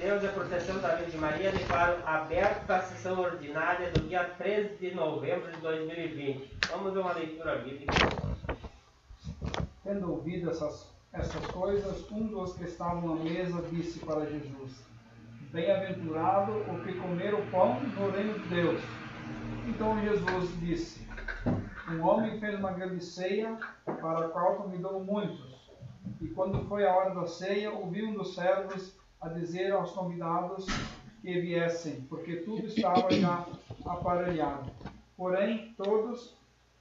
Deus e a proteção da Virgem Maria, declaro aberta a sessão ordinária do dia 13 de novembro de 2020. Vamos ver uma leitura bíblica. Tendo ouvido essas coisas, um dos que estavam à mesa disse para Jesus: Bem-aventurado o que comer o pão no reino de Deus. Então Jesus disse: Um homem fez uma grande ceia, para a qual convidou muitos. E quando foi a hora da ceia, ouviu um dos servos a dizer aos convidados que viessem, porque tudo estava já aparelhado. Porém todos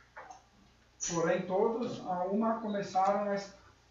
a uma começaram a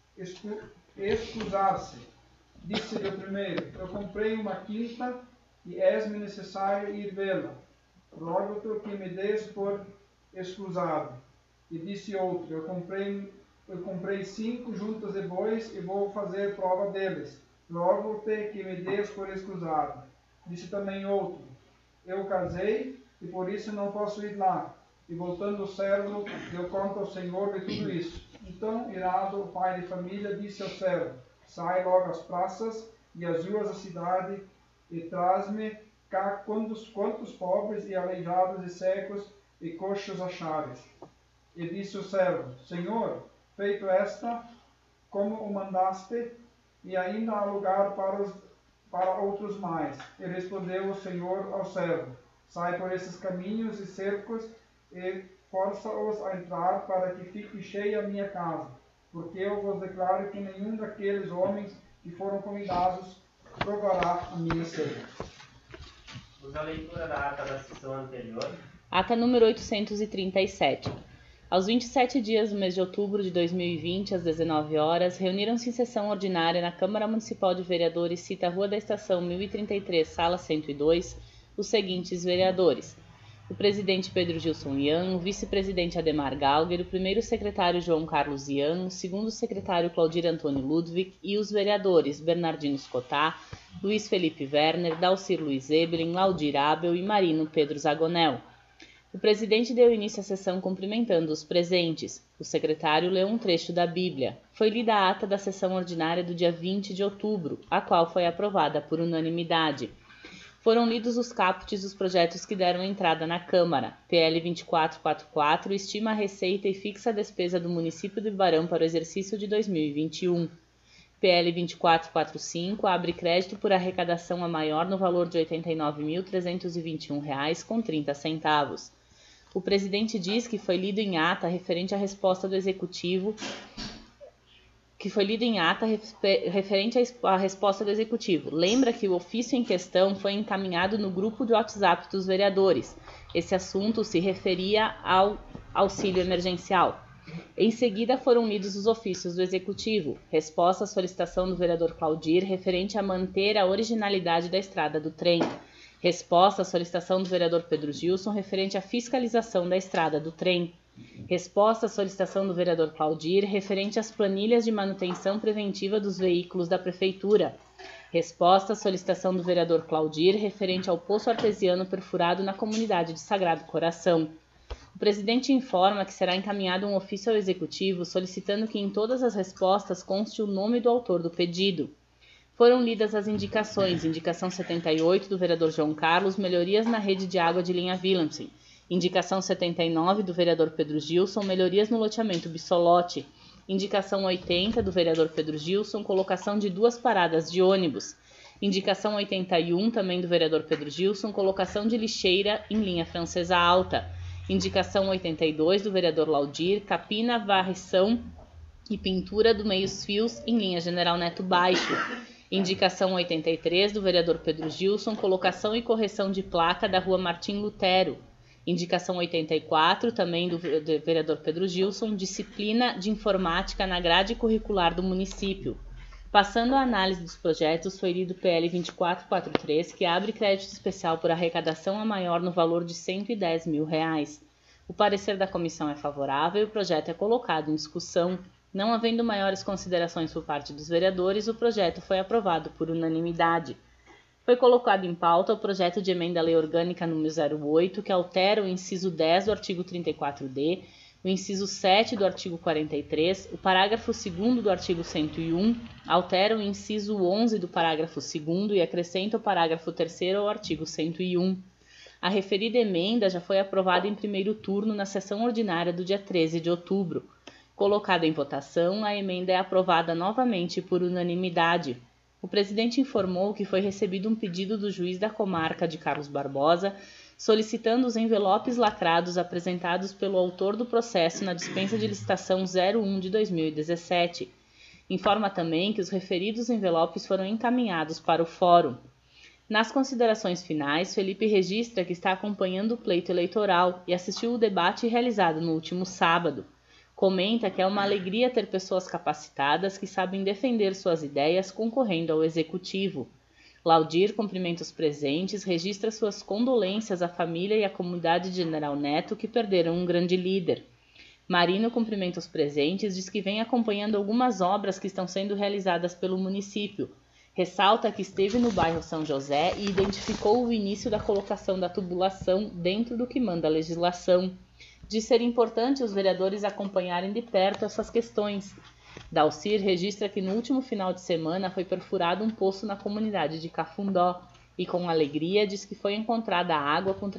excusar-se. Disse-lhe o primeiro: Eu comprei uma quinta e és-me necessário ir vê-la. Rogo-te que me des por excusado. E disse outro: Eu comprei 5 juntas de bois e vou fazer prova deles. Rogo-te que me des por excusado. Disse também outro: Eu casei e por isso não posso ir lá. E voltando o servo, deu conta ao Senhor de tudo isso. Então, irado, o pai de família disse ao servo: Sai logo às praças e às ruas da cidade e traz-me cá quantos pobres e aleijados e cegos e coxos achares. E disse o servo: Senhor, feito esta, como o mandaste, e ainda há lugar para outros mais. E respondeu o Senhor ao servo: Sai por esses caminhos e cercos e força-os a entrar, para que fique cheia a minha casa. Porque eu vos declaro que nenhum daqueles homens que foram convidados provará a minha ceia. Vamos à leitura da ata da sessão anterior. Ata número 837. Aos 27 dias do mês de outubro de 2020, às 19 horas, reuniram-se em sessão ordinária na Câmara Municipal de Vereadores, cita Rua da Estação 1033, Sala 102, os seguintes vereadores: o presidente Pedro Gilson Ian, o vice-presidente Ademar Galger, o primeiro secretário João Carlos Ian, o segundo secretário Claudir Antônio Ludwig e os vereadores Bernardino Scotá, Luiz Felipe Werner, Dalcir Luiz Eblin, Laudir Abel e Marino Pedro Zagonel. O presidente deu início à sessão cumprimentando os presentes. O secretário leu um trecho da Bíblia. Foi lida a ata da sessão ordinária do dia 20 de outubro, a qual foi aprovada por unanimidade. Foram lidos os caput dos projetos que deram entrada na Câmara. PL 2444 estima a receita e fixa a despesa do município de Ribarão para o exercício de 2021. PL 2445 abre crédito por arrecadação a maior no valor de R$ 89.321,30. O presidente diz que foi lido em ata referente à resposta do Executivo Lembra que o ofício em questão foi encaminhado no grupo de WhatsApp dos vereadores. Esse assunto se referia ao auxílio emergencial. Em seguida foram lidos os ofícios do Executivo. Resposta à solicitação do vereador Claudir referente a manter a originalidade da estrada do trem. Resposta à solicitação do vereador Pedro Gilson referente à fiscalização da estrada do trem. Resposta à solicitação do vereador Claudir referente às planilhas de manutenção preventiva dos veículos da Prefeitura. Resposta à solicitação do vereador Claudir referente ao poço artesiano perfurado na comunidade de Sagrado Coração. O presidente informa que será encaminhado um ofício ao Executivo solicitando que em todas as respostas conste o nome do autor do pedido. Foram lidas as indicações. Indicação 78 do vereador João Carlos, melhorias na rede de água de linha Willemsen. Indicação 79 do vereador Pedro Gilson, melhorias no loteamento Bissolote. Indicação 80 do vereador Pedro Gilson, colocação de 2 paradas de ônibus. Indicação 81 também do vereador Pedro Gilson, colocação de lixeira em linha Francesa Alta. Indicação 82 do vereador Laudir, capina, varrição e pintura do meios-fios em linha General Neto Baixo. Indicação 83 do vereador Pedro Gilson, colocação e correção de placa da rua Martim Lutero. Indicação 84, também do vereador Pedro Gilson, disciplina de informática na grade curricular do município. Passando a análise dos projetos, foi lido o PL 2443, que abre crédito especial por arrecadação a maior no valor de R$ 110 mil. O parecer da comissão é favorável e o projeto é colocado em discussão. Não havendo maiores considerações por parte dos vereadores, o projeto foi aprovado por unanimidade. Foi colocado em pauta o projeto de emenda à Lei Orgânica número 08, que altera o inciso 10 do artigo 34D, o inciso 7 do artigo 43, o parágrafo 2º do artigo 101, altera o inciso 11 do parágrafo 2º e acrescenta o parágrafo 3º ao artigo 101. A referida emenda já foi aprovada em primeiro turno na sessão ordinária do dia 13 de outubro. Colocada em votação, a emenda é aprovada novamente por unanimidade. O presidente informou que foi recebido um pedido do juiz da comarca de Carlos Barbosa, solicitando os envelopes lacrados apresentados pelo autor do processo na dispensa de licitação 01 de 2017. Informa também que os referidos envelopes foram encaminhados para o fórum. Nas considerações finais, Felipe registra que está acompanhando o pleito eleitoral e assistiu o debate realizado no último sábado. Comenta que é uma alegria ter pessoas capacitadas que sabem defender suas ideias concorrendo ao executivo. Laudir cumprimenta os presentes, registra suas condolências à família e à comunidade de General Neto que perderam um grande líder. Marino cumprimenta os presentes, diz que vem acompanhando algumas obras que estão sendo realizadas pelo município. Ressalta que esteve no bairro São José e identificou o início da colocação da tubulação dentro do que manda a legislação. Diz ser importante os vereadores acompanharem de perto essas questões. Dalcir registra que no último final de semana foi perfurado um poço na comunidade de Cafundó e, com alegria, diz que foi encontrada água com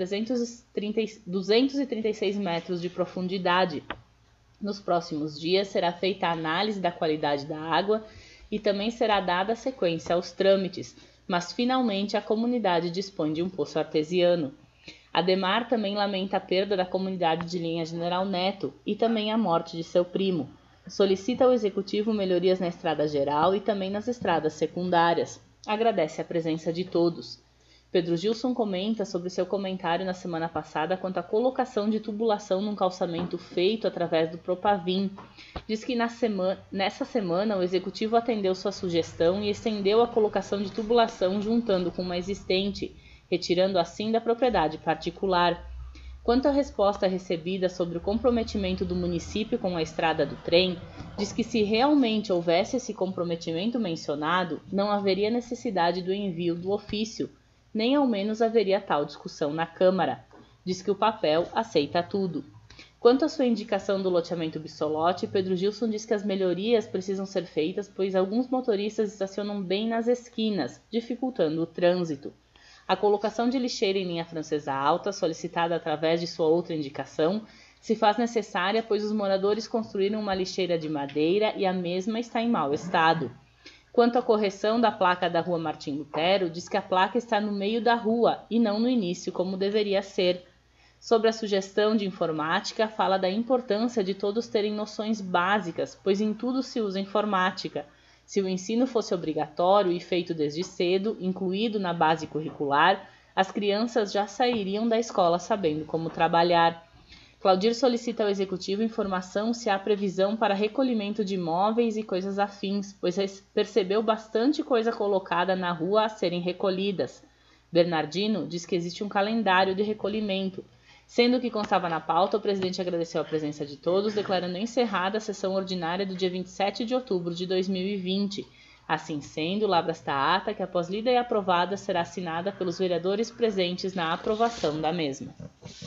236 metros de profundidade. Nos próximos dias será feita a análise da qualidade da água e também será dada sequência aos trâmites, mas finalmente a comunidade dispõe de um poço artesiano. Ademar também lamenta a perda da comunidade de linha General Neto e também a morte de seu primo. Solicita ao Executivo melhorias na estrada geral e também nas estradas secundárias. Agradece a presença de todos. Pedro Gilson comenta sobre seu comentário na semana passada quanto à colocação de tubulação num calçamento feito através do Propavim. Diz que nessa semana o Executivo atendeu sua sugestão e estendeu a colocação de tubulação juntando com uma existente, retirando assim da propriedade particular. Quanto à resposta recebida sobre o comprometimento do município com a estrada do trem, diz que se realmente houvesse esse comprometimento mencionado, não haveria necessidade do envio do ofício, nem ao menos haveria tal discussão na Câmara. Diz que o papel aceita tudo. Quanto à sua indicação do loteamento Bissolote, Pedro Gilson diz que as melhorias precisam ser feitas, pois alguns motoristas estacionam bem nas esquinas, dificultando o trânsito. A colocação de lixeira em linha francesa alta, solicitada através de sua outra indicação, se faz necessária pois os moradores construíram uma lixeira de madeira e a mesma está em mau estado. Quanto à correção da placa da rua Martim Lutero, diz que a placa está no meio da rua e não no início, como deveria ser. Sobre a sugestão de informática, fala da importância de todos terem noções básicas, pois em tudo se usa informática. Se o ensino fosse obrigatório e feito desde cedo, incluído na base curricular, as crianças já sairiam da escola sabendo como trabalhar. Claudir solicita ao Executivo informação se há previsão para recolhimento de móveis e coisas afins, pois percebeu bastante coisa colocada na rua a serem recolhidas. Bernardino diz que existe um calendário de recolhimento. Sendo que constava na pauta, o presidente agradeceu a presença de todos, declarando encerrada a sessão ordinária do dia 27 de outubro de 2020. Assim sendo, lavra esta ata que, após lida e aprovada, será assinada pelos vereadores presentes na aprovação da mesma.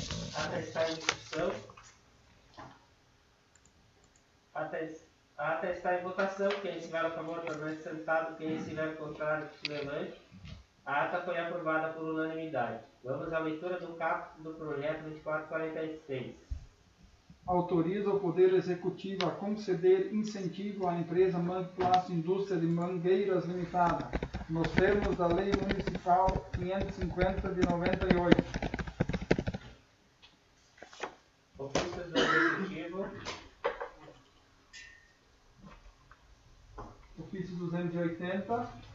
Ata está em discussão. Ata está em votação. Quem estiver a favor, permanece sentado. Quem estiver contrário, se levante. A ata foi aprovada por unanimidade. Vamos à leitura do caput do projeto 2446. Autoriza o Poder Executivo a conceder incentivo à empresa Mangplast Indústria de Mangueiras Limitada, nos termos da Lei Municipal 550 de 98. Ofícios do Executivo. Ofício 280.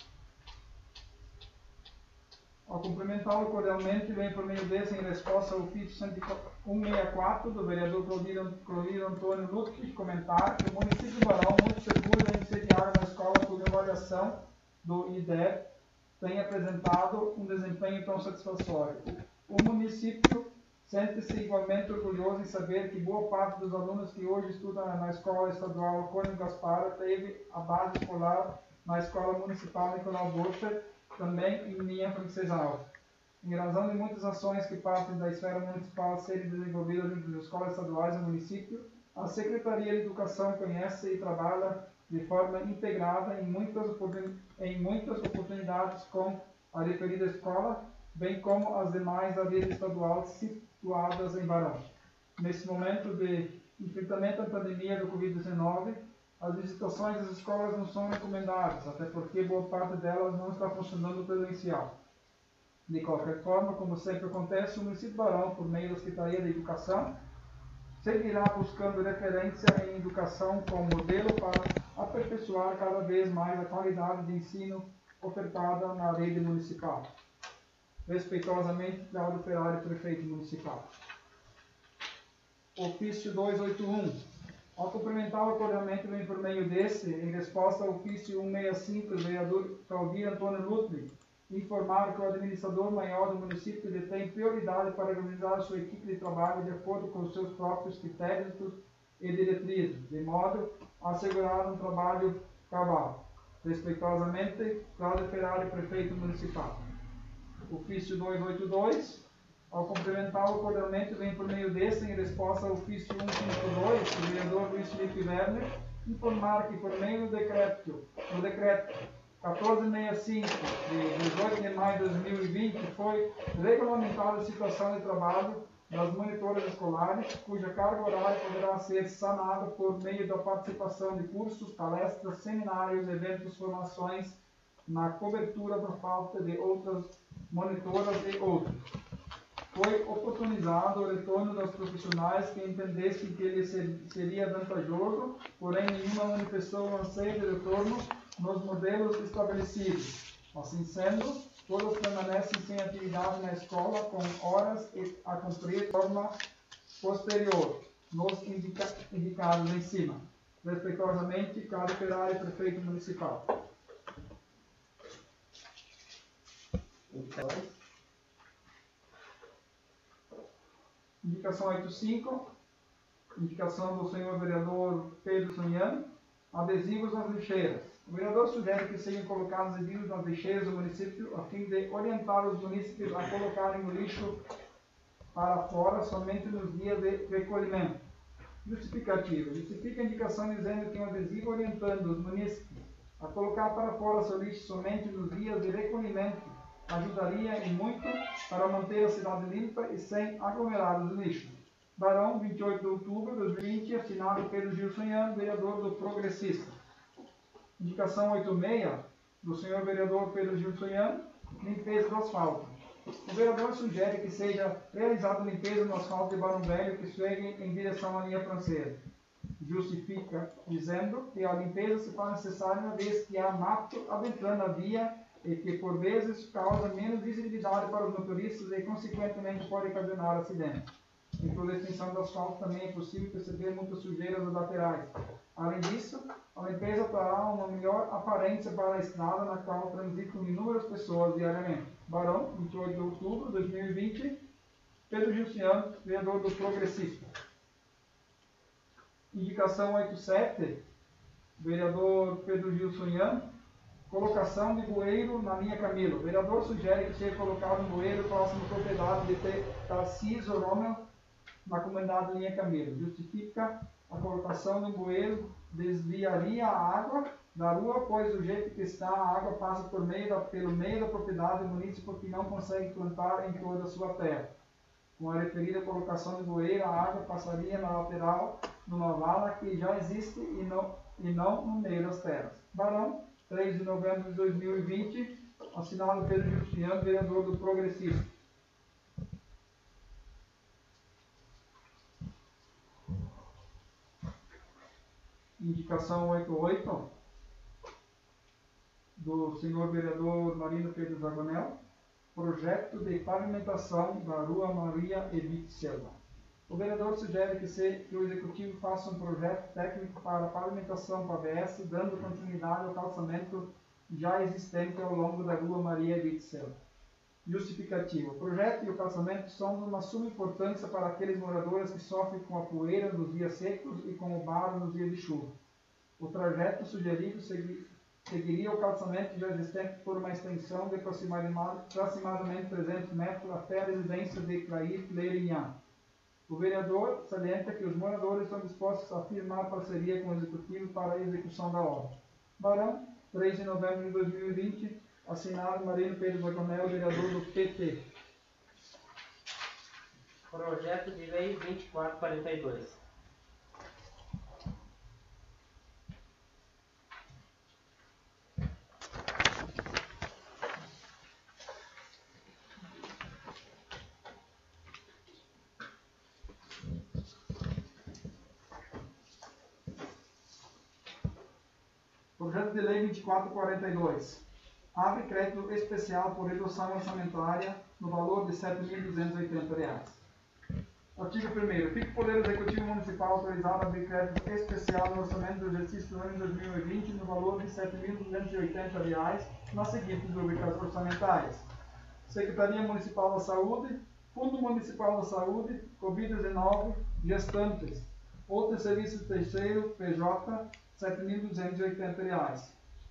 Ao cumprimentá-lo cordialmente, venho por meio desse em resposta ao ofício 164 do vereador Clodir Antônio Ludwig comentar que o município de Barão, muito seguro em sediar uma escola cuja avaliação do IDEB tem apresentado um desempenho tão satisfatório. O município sente-se igualmente orgulhoso em saber que boa parte dos alunos que hoje estudam na Escola Estadual Cônigo Gaspar teve a base escolar na Escola Municipal Nicolau Bocher, também em linha francesa alta. Em razão de muitas ações que partem da esfera municipal serem desenvolvidas entre as escolas estaduais do município, a Secretaria de Educação conhece e trabalha de forma integrada em muitas oportunidades com a referida escola, bem como as demais da rede estadual situadas em Barão. Nesse momento de enfrentamento à pandemia do Covid-19, as visitações às escolas não são recomendadas, até porque boa parte delas não está funcionando presencial. De qualquer forma, como sempre acontece, o município de Barão, por meio da Secretaria de Educação, seguirá buscando referência em educação como modelo para aperfeiçoar cada vez mais a qualidade de ensino ofertada na rede municipal. Respeitosamente, Cláudio Ferrari, prefeito municipal. Ofício 281. Ao cumprimentar o acordamento, vem por meio desse, em resposta ao ofício 165 do vereador Claudir Antônio Ludwig, informar que o administrador maior do município detém prioridade para organizar sua equipe de trabalho de acordo com os seus próprios critérios e diretrizes, de modo a assegurar um trabalho cabal. Respeitosamente, Cláudio Ferrari, prefeito municipal. Ofício 282. Ao cumprimentar o acordamento, vem por meio desse, em resposta ao ofício 152, do vereador Luiz Felipe Werner, informar que por meio do decreto 1465, de 18 de maio de 2020, foi regulamentada a situação de trabalho das monitoras escolares, cuja carga horária poderá ser sanada por meio da participação de cursos, palestras, seminários, eventos, formações, na cobertura da falta de outras monitoras e outros. Foi oportunizado o retorno dos profissionais que entendessem que ele seria vantajoso, porém nenhuma manifestou o anseio de retorno nos modelos estabelecidos. Assim sendo, todas permanecem sem atividade na escola, com horas a cumprir de forma posterior, nos indicados em cima. Respeitosamente, Cláudio Ferrari, prefeito municipal. Indicação 85, indicação do senhor vereador Pedro Sunian, adesivos nas lixeiras. O vereador sugere que sejam colocados adesivos nas lixeiras do município a fim de orientar os munícipes a colocarem o lixo para fora somente nos dias de recolhimento. Justificativo. Justifica a indicação dizendo que um adesivo orientando os munícipes a colocar para fora seu lixo somente nos dias de recolhimento ajudaria em muito para manter a cidade limpa e sem aglomerados de lixo. Barão, 28 de outubro de 2020, assinado Pedro Gilson Ian, vereador do Progressista. Indicação 86, do senhor vereador Pedro Gilson Ian, limpeza do asfalto. O vereador sugere que seja realizada limpeza no asfalto de Barão Velho que segue em direção à linha francesa. Justifica dizendo que a limpeza se faz necessária uma vez que há mato adentrando a via e que por vezes causa menos visibilidade para os motoristas e consequentemente pode ocasionar acidentes. Em toda a extensão do asfalto também é possível perceber muitas sujeiras nas laterais. Além disso, a limpeza trará uma melhor aparência para a estrada na qual transitam inúmeras pessoas diariamente. Barão, 28 de outubro de 2020, Pedro Gilciano, vereador do Progressista. Indicação 87, vereador Pedro Gilson, colocação de bueiro na linha Camilo. O vereador sugere que seja colocado um bueiro próximo à propriedade de Tarcísio Romeu, na comunidade linha Camilo. Justifica a colocação do bueiro desviaria a água da rua, pois do jeito que está, a água passa pelo meio da propriedade do município que não consegue plantar em toda a sua terra. Com a referida colocação de bueiro, a água passaria na lateral numa vala que já existe e não no meio das terras. Barão, 3 de novembro de 2020, assinado Pedro Justiano, vereador do Progressista. Indicação 88, do senhor vereador Marino Pedro Zagonel, projeto de pavimentação da Rua Maria Edith Selva. O vereador sugere que o executivo faça um projeto técnico para a pavimentação para a ABS, dando continuidade ao calçamento já existente ao longo da Rua Maria Edith Selva. Justificativo. O projeto e o calçamento são de uma suma importância para aqueles moradores que sofrem com a poeira nos dias secos e com o barro nos dias de chuva. O trajeto sugerido Seguiria o calçamento já existente por uma extensão de aproximadamente 300 metros até a residência de Clair Leirinhã. O vereador salienta que os moradores estão dispostos a firmar parceria com o executivo para a execução da obra. Barão, 3 de novembro de 2020, assinado Marino Pedro Zagonel, vereador do PT. Projeto de Lei 2442. Projeto de Lei 2442. Abre crédito especial por redução orçamentária no valor de R$ 7.280. Artigo 1º. Fica o Poder Executivo Municipal autorizado a abrir crédito especial no orçamento do exercício do ano de 2020 no valor de R$ 7.280 nas seguintes rubricas orçamentárias: Secretaria Municipal da Saúde, Fundo Municipal da Saúde, Covid-19, gestantes, outros serviços terceiro, PJ, R$ 7.280.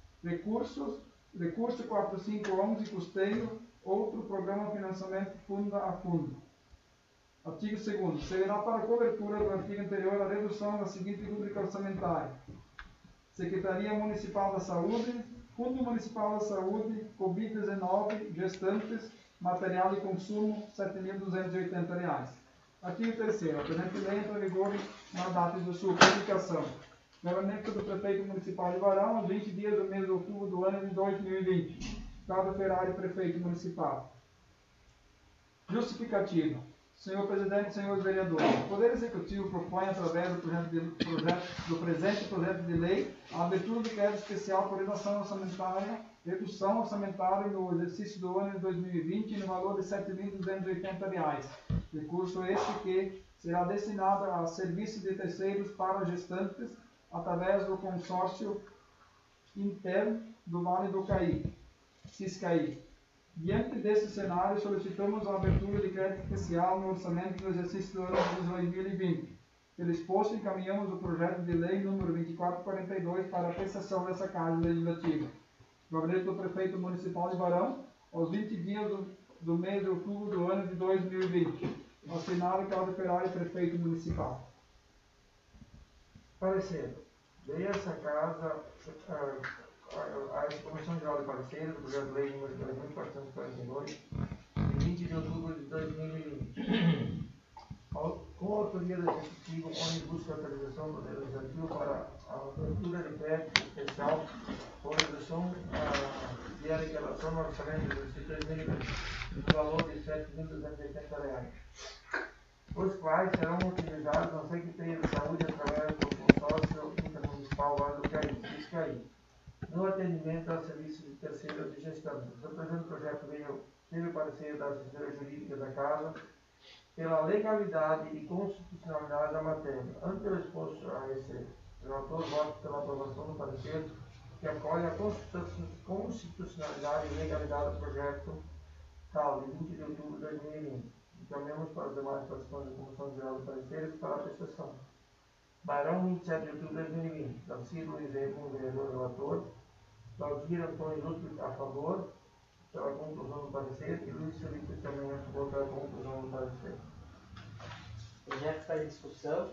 Recurso 4511, custeio, outro programa financiamento fundo a fundo. Artigo 2º. Será para cobertura do artigo anterior a redução da seguinte rubrica orçamentária: Secretaria Municipal da Saúde, Fundo Municipal da Saúde, Covid-19, gestantes, material de consumo, R$ 7.280. Artigo 3º. A presente lei entra em vigor na data de sua publicação. Gabinete do Prefeito Municipal de Varão, aos 20 dias do mês de outubro do ano de 2020. Cláudio Ferrari, Prefeito Municipal. Justificativa. Senhor Presidente, senhores vereadores, o Poder Executivo propõe, através do presente projeto de lei, a abertura de crédito especial por redução orçamentária no exercício do ano de 2020 no valor de R$ 7.280. Recurso este que será destinado a serviços de terceiros para gestantes através do consórcio interno do Vale do Caí, Ciscaí. Diante desse cenário, solicitamos a abertura de crédito especial no orçamento do exercício do ano de 2020. Pelo exposto, encaminhamos o projeto de lei número 2442 para a apreciação dessa Casa Legislativa. Gabinete do Prefeito Municipal de Varão, aos 20 dias do mês de outubro do ano de 2020. Assinado Cláudio Ferrari, Prefeito Municipal. Parecer. Daí essa casa, a Comissão Geral de Pareceres, do projeto de lei número 2442, de 20 de outubro de 2020. Com a autoria do Executivo, onde busca a autorização do Legislativo para a abertura de crédito especial por redução de arrecadação no orçamento do exercício 2020, no valor de R$ 7.280, os quais serão utilizados na Secretaria de Saúde através do consórcio intermunicipal Vale do Caí, Ciscaí, no atendimento aos serviços de terceiros de gestão. O presente projeto teve parecer da assessoria jurídica da Casa pela legalidade e constitucionalidade da matéria. Ante o exposto a esse relator, voto pela aprovação do parecer que apoia a constitucionalidade e legalidade do projeto tal, de 20 de outubro de 2020. Encaminhamos para os demais participantes da Comissão Geral de Pareceres para a apreciação. Barão, 27 de outubro de 2020. Francisco Luiz Edmo, vereador relator. Claudir Antônio Ludwig, a favor pela conclusão do parecer, e Luiz Felipe também a favor pela conclusão do parecer. O projeto está em discussão.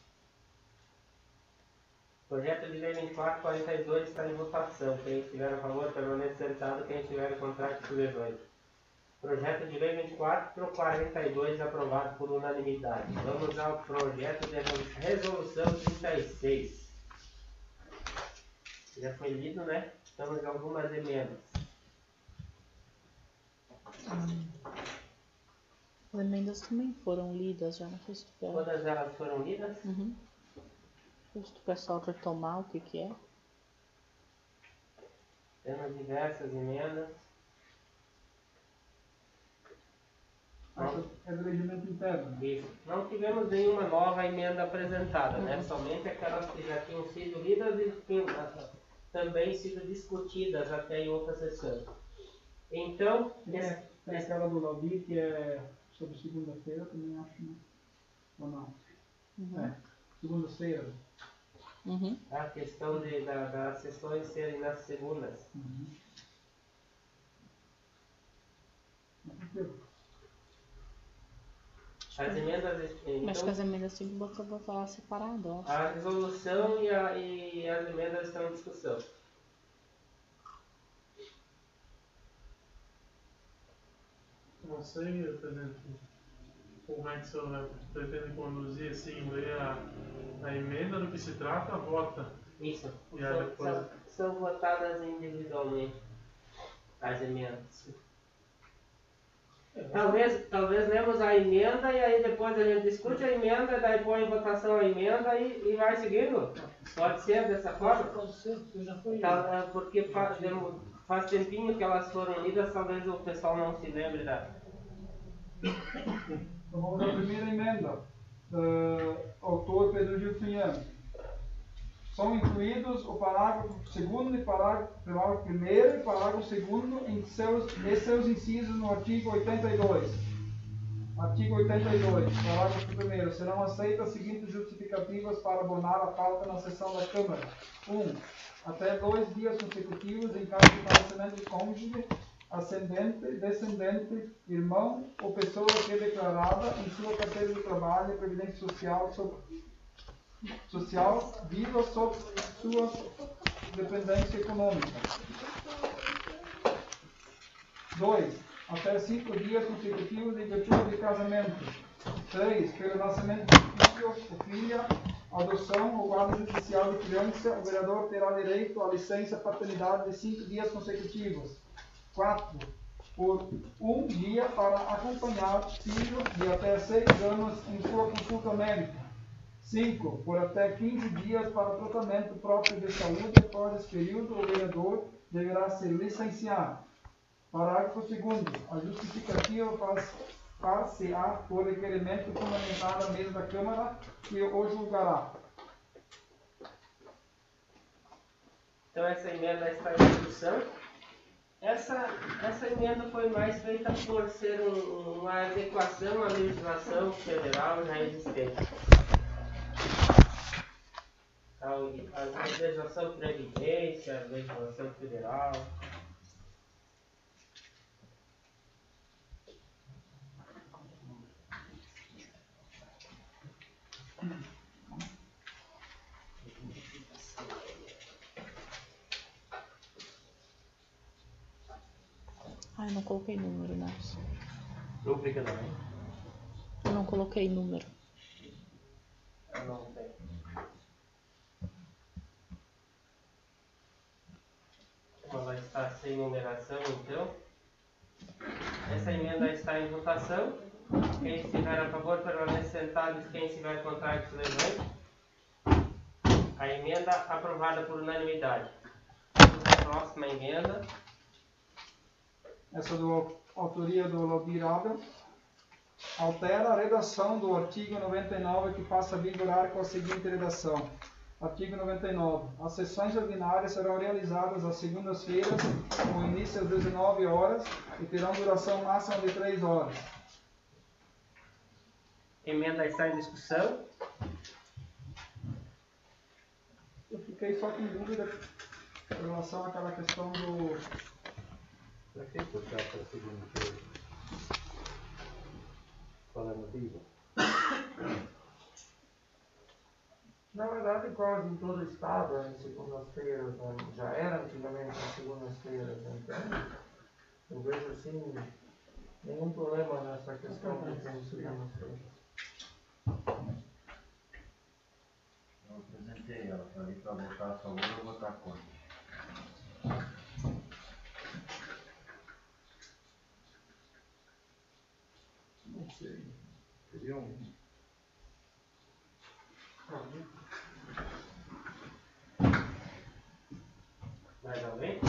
O projeto de lei 2442 está em votação. Quem estiver a favor, permaneça sentado. Quem estiver contra, que se levante. Projeto de lei 2442 aprovado por unanimidade. Vamos ao projeto de resolução 36. Já foi lido, né? Temos algumas emendas. As emendas também foram lidas já, não sei se tu quer. Todas elas foram lidas? Uhum. Se tu quer só retomar o que é. Temos diversas emendas. É do regimento interno. Isso. Não tivemos nenhuma nova emenda apresentada, né? Somente aquelas que já tinham sido lidas e tinham também sido discutidas até em outra sessão. Então, Tem aquela do Laudi, que é sobre segunda-feira, também acho, né? Ou não? Uhum. Segunda-feira. Uhum. A questão das sessões serem nas segundas. As emendas, então, Acho que as emendas tem que botar separado, ó. a resolução e as emendas estão em discussão. Não sei, presidente, como é que o senhor pretende conduzir, assim, ler a emenda do que se trata, vota. Isso. E aí depois... São votadas individualmente as emendas. Talvez lemos a emenda e aí depois a gente discute a emenda, daí põe em votação a emenda e vai seguindo. Pode ser dessa forma? Pode ser, porque já foi. Porque faz tempinho que elas foram lidas, talvez o pessoal não se lembre da. Então vamos à primeira emenda. Autor Pedro Gilfiniano. São incluídos o parágrafo 2º e parágrafo 1º e parágrafo 2º em seus incisos no artigo 82. Artigo 82, parágrafo 1º. Serão aceitas as seguintes justificativas para abonar a falta na sessão da Câmara. 1. Até 2 dias consecutivos em caso de falecimento de cônjuge, ascendente, descendente, irmão ou pessoa que é declarada em sua carteira de trabalho e previdência social viva sob sua dependência econômica. 2. Até 5 dias consecutivos em virtude de casamento. 3. Pelo nascimento de filho ou filha, adoção ou guarda judicial de criança, o vereador terá direito à licença paternidade de 5 dias consecutivos. 4. Por 1 dia para acompanhar filho de até 6 anos em sua consulta médica. 5. Por até 15 dias para tratamento próprio de saúde. Após esse período, o vereador deverá se licenciar. Parágrafo 2º. A justificativa far-se-á por requerimento fundamental à mesa da Câmara, que o julgará. Então essa emenda está em discussão. Essa emenda foi mais feita por ser uma adequação à legislação federal já existente. A legislação de previdência, a legislação federal. Ai, não coloquei número, Nelson. Rubrica também. Eu não coloquei número. Eu não tenho. Ela vai estar sem numeração, então. Essa emenda está em votação. Quem estiver a favor, permanece sentado. Quem estiver contrário, se levante. A emenda aprovada por unanimidade. Vamos à próxima emenda. Essa autoria do Lobir Abel. Altera a redação do artigo 99, que passa a vigorar com a seguinte redação. Artigo 99. As sessões ordinárias serão realizadas às segundas-feiras, com início às 19 horas e terão duração máxima de 3 horas. Emenda está em discussão. Eu fiquei só com dúvida em relação àquela questão do... Para que botar para segunda-feira? Qual é o motivo? Na verdade, quase em todo o estado, as segundas-feiras, já era antigamente as segundas-feiras, então eu vejo assim, nenhum problema nessa questão de ter segundas-feiras. Eu apresentei ela, falei para votar a favor ou votar contra. Não sei. Seria um. Mais alguém?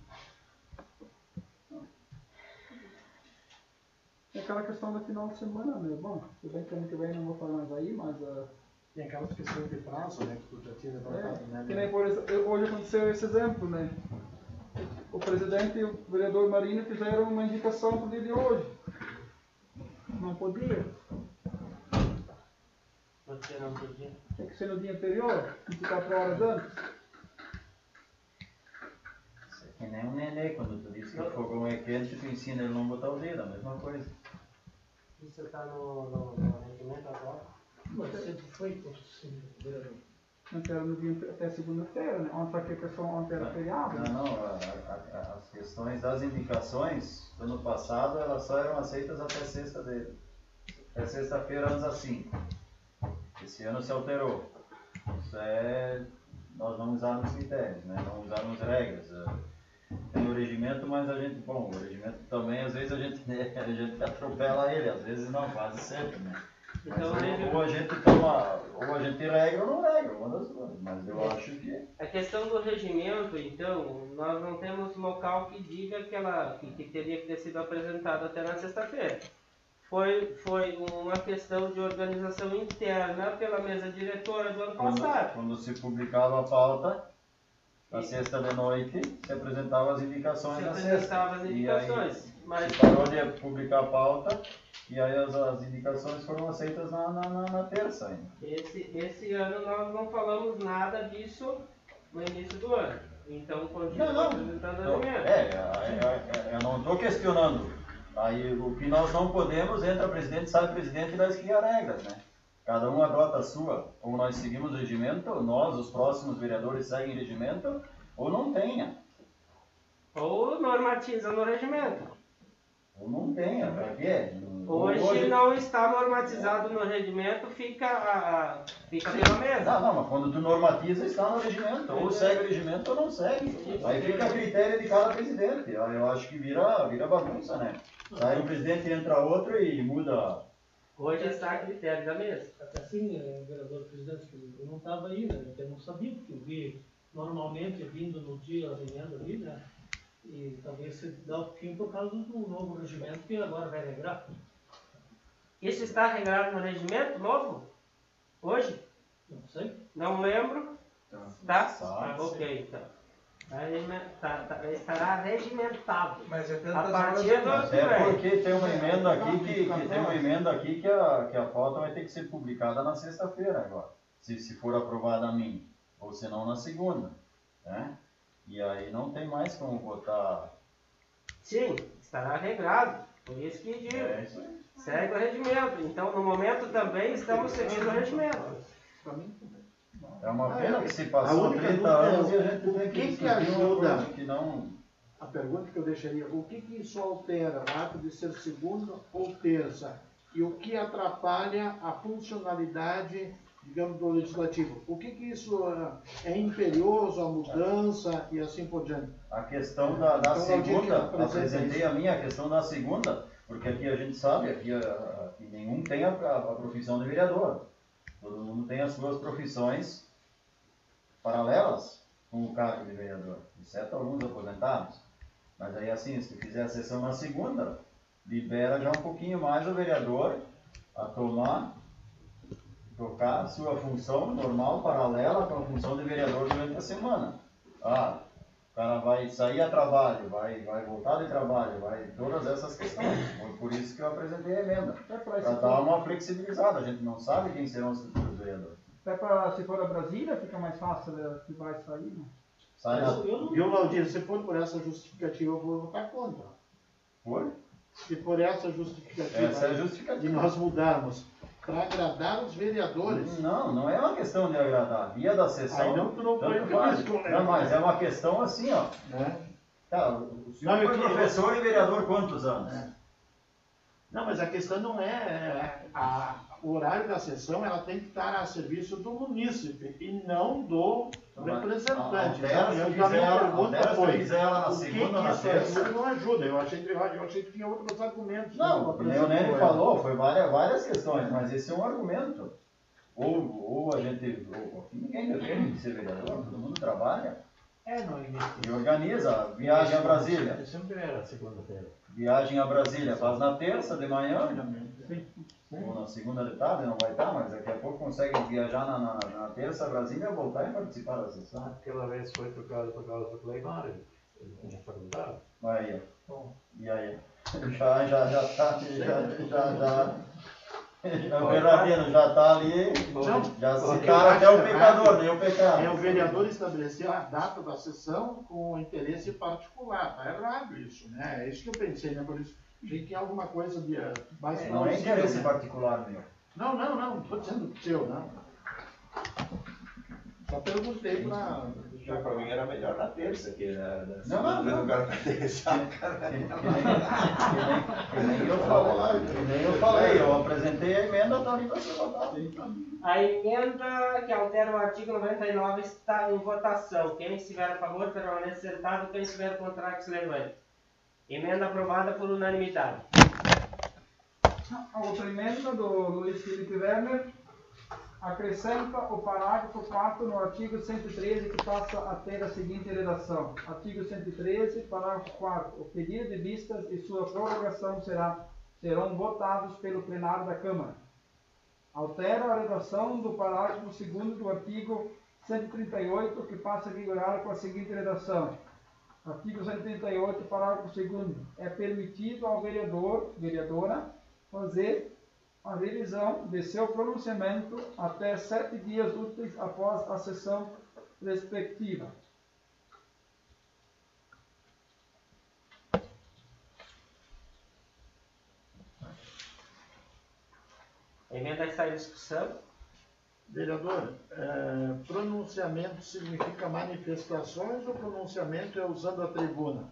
É aquela questão do final de semana, né? Bom, tudo bem que ano que vem não vou falar mais aí, mas... Tem aquelas questões de prazo, né, que tu já tinha levantado, né? Que nem por exemplo, hoje aconteceu esse exemplo, né? O presidente e o vereador Marinho fizeram uma indicação para o dia de hoje. Não podia. Pode ser no outro dia. Tem que ser no dia anterior, 24 horas antes. Isso é que nem um nenê, quando tu diz que o fogão é quente, tu ensina ele a não botar o dedo, a mesma coisa. Isso está no regimento agora? Mas sempre foi sim, vereador. Ontem era no dia até segunda-feira, né? Ontem era feriado. né? Não, as questões das indicações do ano passado, elas só eram aceitas até sexta dele. Até sexta-feira antes assim. Esse ano se alterou. Isso é nós não usarmos critérios, né? Não usarmos regras. Tem o regimento, mas a gente, bom, o regimento também, às vezes a gente atropela ele, às vezes não, quase sempre, né? Mas Então, ou a gente toma, ou a gente regra ou não regra, uma das duas. Mas eu acho que A questão do regimento, então, nós não temos local que diga que teria que ter sido apresentado até na sexta-feira. Foi uma questão de organização interna pela mesa diretora do ano passado. quando se publicava a pauta, na sexta de noite, se apresentavam as indicações Se na apresentava sexta. as indicações. E Mas aí, se parou de publicar a pauta, e aí as indicações foram aceitas na terça ainda. esse ano nós não falamos nada disso no início do ano. Então, continua Não. apresentando Não, a regimento. eu não estou questionando. Aí o que nós não podemos, entra presidente, sai presidente e nós cria regras, né? Cada um adota a sua. Ou nós seguimos o regimento, ou nós, os próximos vereadores, seguem o regimento, ou não tenha. Ou normatiza no regimento. Ou não tenha, para quê? Hoje não está normatizado no regimento, fica pela mesa. Não, mas quando tu normatiza, está no regimento. Ou segue o regimento ou não segue. Aí fica a critério de cada presidente. Aí eu acho que vira bagunça, né? Sai um presidente, entra outro e muda. Hoje está a critério da mesa. Até assim, vereador presidente, eu não estava aí, né? Eu não sabia, porque eu vi normalmente vindo no dia reunindo ali, né? E talvez se dá um pouquinho por causa do novo regimento que agora vai regrar. Isso está regrado no regimento novo? Hoje? Não sei. Não lembro. Então, Tá? sabe, Ok, então. Estará regimentado. Mas é A tantas partir horas. do ano que Até vem. porque tem uma emenda aqui que a pauta vai ter que ser publicada na sexta-feira agora. Se for aprovada a mim. Ou se não na segunda. Né? E aí não tem mais como votar. Sim, estará regrado. Por isso que digo. Isso aí. Segue o regimento. Então, no momento também estamos seguindo o regimento. É uma pena que se A passou única 30 dúvida é anos e a gente o tem que discutir ajuda? uma coisa que não. A pergunta que eu deixaria, o que isso altera o ato de ser segunda ou terça? E o que atrapalha a funcionalidade, digamos, do legislativo? O que isso é imperioso, a mudança e assim por diante? A questão da Então, segunda, alguém que apresentei a minha questão da segunda, porque aqui a gente sabe, aqui nenhum tem a profissão de vereador. Todo mundo tem as suas profissões paralelas com o cargo de vereador, exceto alguns aposentados. Mas aí assim, se tu fizer a sessão na segunda, libera já um pouquinho mais o vereador a tocar a sua função normal, paralela com a função de vereador durante a semana. O cara vai sair a trabalho, vai voltar de trabalho, vai todas essas questões. Foi por isso que eu apresentei a emenda. Para dar uma flexibilizada, a gente não sabe quem serão os futuros vereadores. Até se for a Brasília, fica mais fácil, se vai sair, né? Sai na... Viu, Valdir, se for por essa justificativa, eu vou votar contra. Foi? Se por essa justificativa, Essa é a de justificativa. nós mudarmos para agradar os vereadores, Não é uma questão de agradar. Via da sessão. aí não, tu não põe tanto faz. risco, né? Não, mas é uma questão assim, ó. Né? Tá, o senhor Não, eu foi queria- professor e vereador quantos anos? Não, mas a questão não é o horário da sessão, ela tem que estar a serviço do munícipe e não do representante. Altera se Então, fizer a minha ela- pergunta altera se foi, fizer ela na o segunda que ou na isso terça? ajuda não ajuda. Eu achei que tinha outros argumentos. Não, o Leonel falou, foi várias questões, mas esse é um argumento. Ou a gente. Ninguém defende de ser vereador, todo mundo trabalha e organiza. Viagem a Brasília. Eu sempre era segunda-feira. Viagem a Brasília, faz na terça de manhã, ou na segunda de tarde, não vai estar, mas daqui a pouco consegue viajar na terça a Brasília, voltar e participar da sessão. Aquela vez foi por causa do plenário. Ele tinha perguntado. Aí, ó. E aí? Já. O Bernardino já está ali, Não, já eu citaram acho até o errado. pecador, nem o pecado. É o vereador estabelecer a data da sessão com interesse particular. Está errado isso, né? É isso que eu pensei, né? Por isso, achei que tinha alguma coisa de mais Não é plausível, interesse né? particular meu. Não estou dizendo seu, não. Só perguntei para... Já pra mim era melhor na terça, que na Não, segunda não. o cara tá interessado. Que nem eu falei, eu apresentei a emenda, está ali para ser votada. A emenda que altera o artigo 99 está em votação. Quem estiver a favor, permanece sentado. Quem estiver contrário, que se levante. Emenda aprovada por unanimidade. A outra emenda do Luiz Felipe Werner acrescenta o parágrafo 4 no artigo 113, que passa a ter a seguinte redação. Artigo 113, parágrafo 4. O pedido de vistas e sua prorrogação serão votados pelo plenário da Câmara. Altera a redação do parágrafo 2º do artigo 138, que passa a vigorar com a seguinte redação. Artigo 138, parágrafo 2º. É permitido ao vereadora, fazer a revisão de seu pronunciamento até 7 dias úteis após a sessão respectiva. A emenda está em discussão. Vereador, pronunciamento significa manifestações ou pronunciamento é usando a tribuna?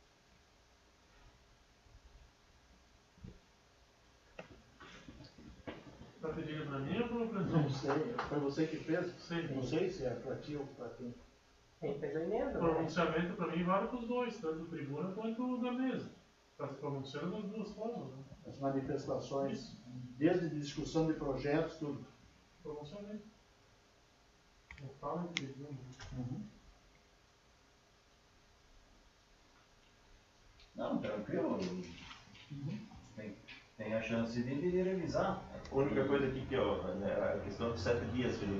Tá pedindo pra mim ou pro Não presidente? sei, foi você que fez? Sim. Não sei se é para ti ou para quem. Quem fez a emenda? O Né? pronunciamento pra mim vale pros dois, tanto do tribuna quanto da mesa. Tá se pronunciando das duas formas, né? As manifestações, desde discussão de projetos, tudo. Pronunciamento. Não fala em tribuna. Não, tranquilo. Tem a chance de revisar. A única coisa aqui que a questão dos 7 dias, Felipe.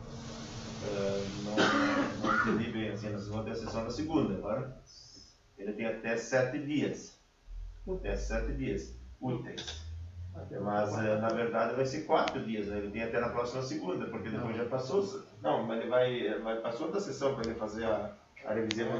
Não entendi bem assim, nós vamos ter a sessão na segunda, agora. Ele tem até 7 dias. Até 7 dias úteis. Mas na verdade vai ser 4 dias, né? Ele tem até na próxima segunda, porque depois já passou. Não, mas ele vai passou outra sessão para ele fazer a revisão.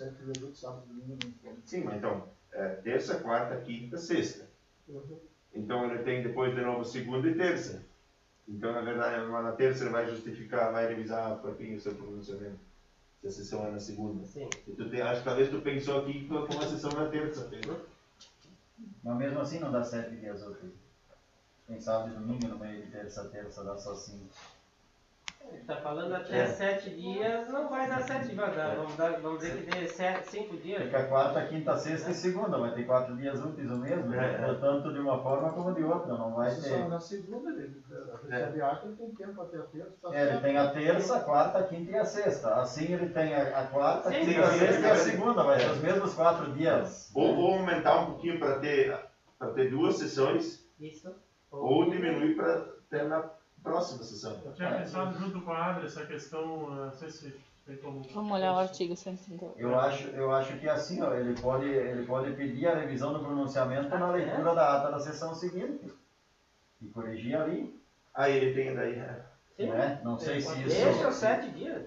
Sim, mas então, terça, quarta, quinta, sexta. Então ele tem depois de novo segunda e terça. Então, na verdade, na terça ele vai justificar, vai revisar para quem o seu pronunciamento. Se a sessão é na segunda. Sim. E acho que talvez tu pensou aqui com uma sessão na terça, Pedro. Mas mesmo assim não dá 7 dias úteis. Quem sabe domingo no meio de terça dá só 5. Ele está falando até 7 dias, não vai dar 7 dias. Vamos dizer que dê 5 dias. Fica quarta, quinta, sexta e segunda, vai ter 4 dias úteis o mesmo, tanto de uma forma como de outra, não vai Só ter. na segunda ele recebe ata, ele tem tempo até a terça. Tá Ele certo. tem a terça, a quarta, a quinta e a sexta. Assim ele tem a quarta, a Sim, quinta, a sim, sexta sim. e a segunda, vai ter os mesmos 4 dias. Ou aumentar um pouquinho para ter 2 sessões, Isso. ou diminuir para ter na próxima sessão. Eu tinha pensado junto com a Adri essa questão, não sei se tem como. Vamos olhar o artigo 138. Eu acho que assim, ó, ele pode pedir a revisão do pronunciamento na leitura da ata da sessão seguinte. E corrigir ali. Aí ele tem daí. Sim. Né? Não sei se isso. Deixa os 7 dias.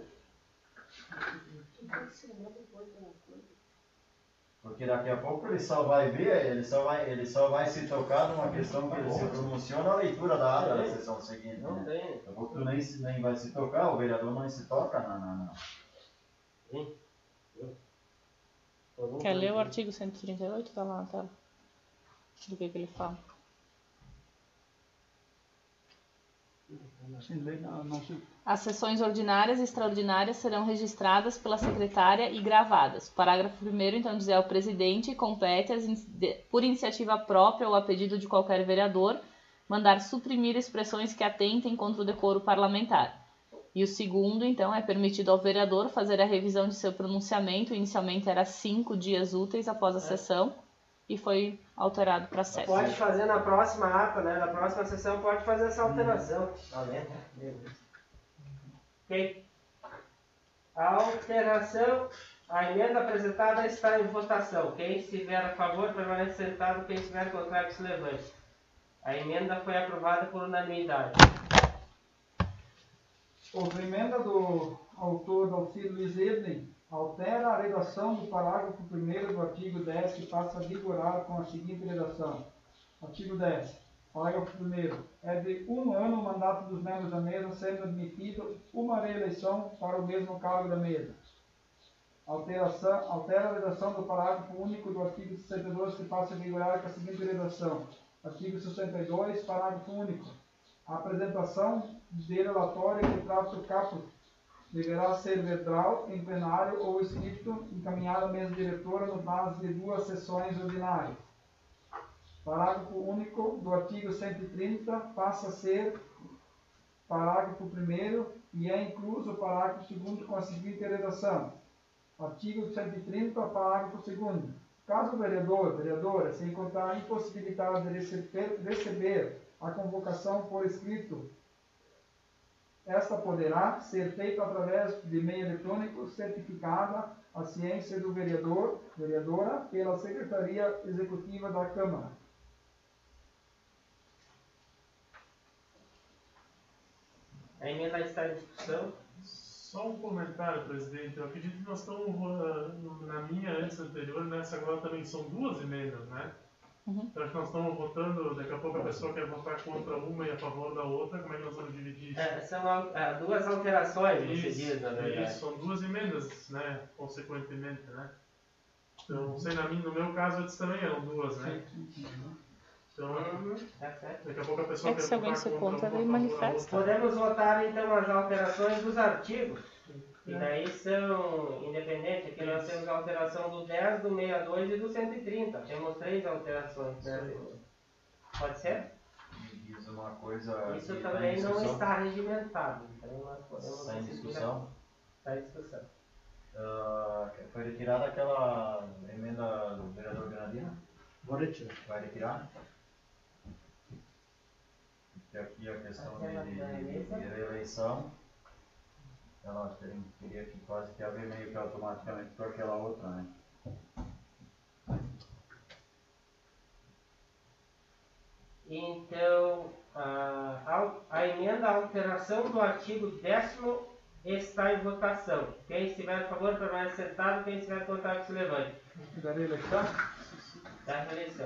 Porque daqui a pouco ele só vai ver, ele só vai se tocar numa questão que ele se pronunciou na leitura da ata da sessão seguinte. Não Né? tem. Daqui a pouco tu nem vai se tocar, o vereador não se toca na. Quer ler o artigo 138? Tá lá na tela. Do que ele fala. As sessões ordinárias e extraordinárias serão registradas pela secretária e gravadas. O parágrafo 1º, então, diz ao presidente compete, por iniciativa própria ou a pedido de qualquer vereador, mandar suprimir expressões que atentem contra o decoro parlamentar. E o segundo, então, é permitido ao vereador fazer a revisão de seu pronunciamento. Inicialmente era 5 dias úteis após a sessão e foi alterado para 7. Pode fazer na próxima ata, né? Na próxima sessão pode fazer essa alteração. Ok? A alteração, a emenda apresentada está em votação. Quem estiver a favor, permanece sentado. Quem estiver contrário, se levante. A emenda foi aprovada por unanimidade. Outra emenda do autor Dalcir Luiz Edney altera a redação do parágrafo 1º do artigo 10, que passa a vigorar com a seguinte redação. Artigo 10. Parágrafo 1º. É de 1 ano o mandato dos membros da mesa, sendo admitido uma reeleição para o mesmo cargo da mesa. Altera a redação do parágrafo único do artigo 62, que passa a vigorar com a seguinte redação. Artigo 62, parágrafo único. A apresentação de relatório que trata o caput deverá ser verbal, em plenário ou escrito, encaminhado à mesa diretora no prazo de 2 sessões ordinárias. Parágrafo único do artigo 130 passa a ser parágrafo 1º e é incluso o parágrafo 2º com a seguinte redação. Artigo 130, parágrafo 2º. Caso o vereador, vereadora, se encontrar impossibilitado de receber a convocação por escrito, esta poderá ser feita através de meio eletrônico certificada a ciência do vereador, vereadora, pela Secretaria Executiva da Câmara. A emenda está em discussão. Só um comentário, presidente. Eu acredito que nós estamos, na minha antes anterior, nessa agora também são 2 emendas, né? Uhum. Então, acho que nós estamos votando, daqui a pouco a pessoa quer votar contra uma e a favor da outra, como é que nós vamos dividir isso? São 2 alterações, você Isso, diz, na verdade. isso, são 2 emendas, né? Consequentemente, né? Então, sei, no meu caso, antes também eram 2, né? Então, Tá certo. daqui a pouco a pessoa É que quer se alguém votar se contra contra, uma, ele a favor da manifesta. outra. Podemos votar então as alterações dos artigos. E daí são independentes. Aqui nós temos a alteração do 10, do 62 e do 130. Temos 3 alterações, né? Pode ser? Me diz uma coisa. Isso que tá em também não discussão. está regimentado. Então nós podemos Está em decidir. discussão. Está em discussão. Foi retirada aquela emenda do vereador Granadino? Vou retirar. Vai retirar? Porque aqui a questão de reeleição, ela teria que quase que haver meio que automaticamente por aquela outra, né? Então, a emenda à alteração do artigo 10º está em votação. Quem estiver a favor, permanece sentado. Quem estiver contra, que se levante. Da reeleição? Da reeleição.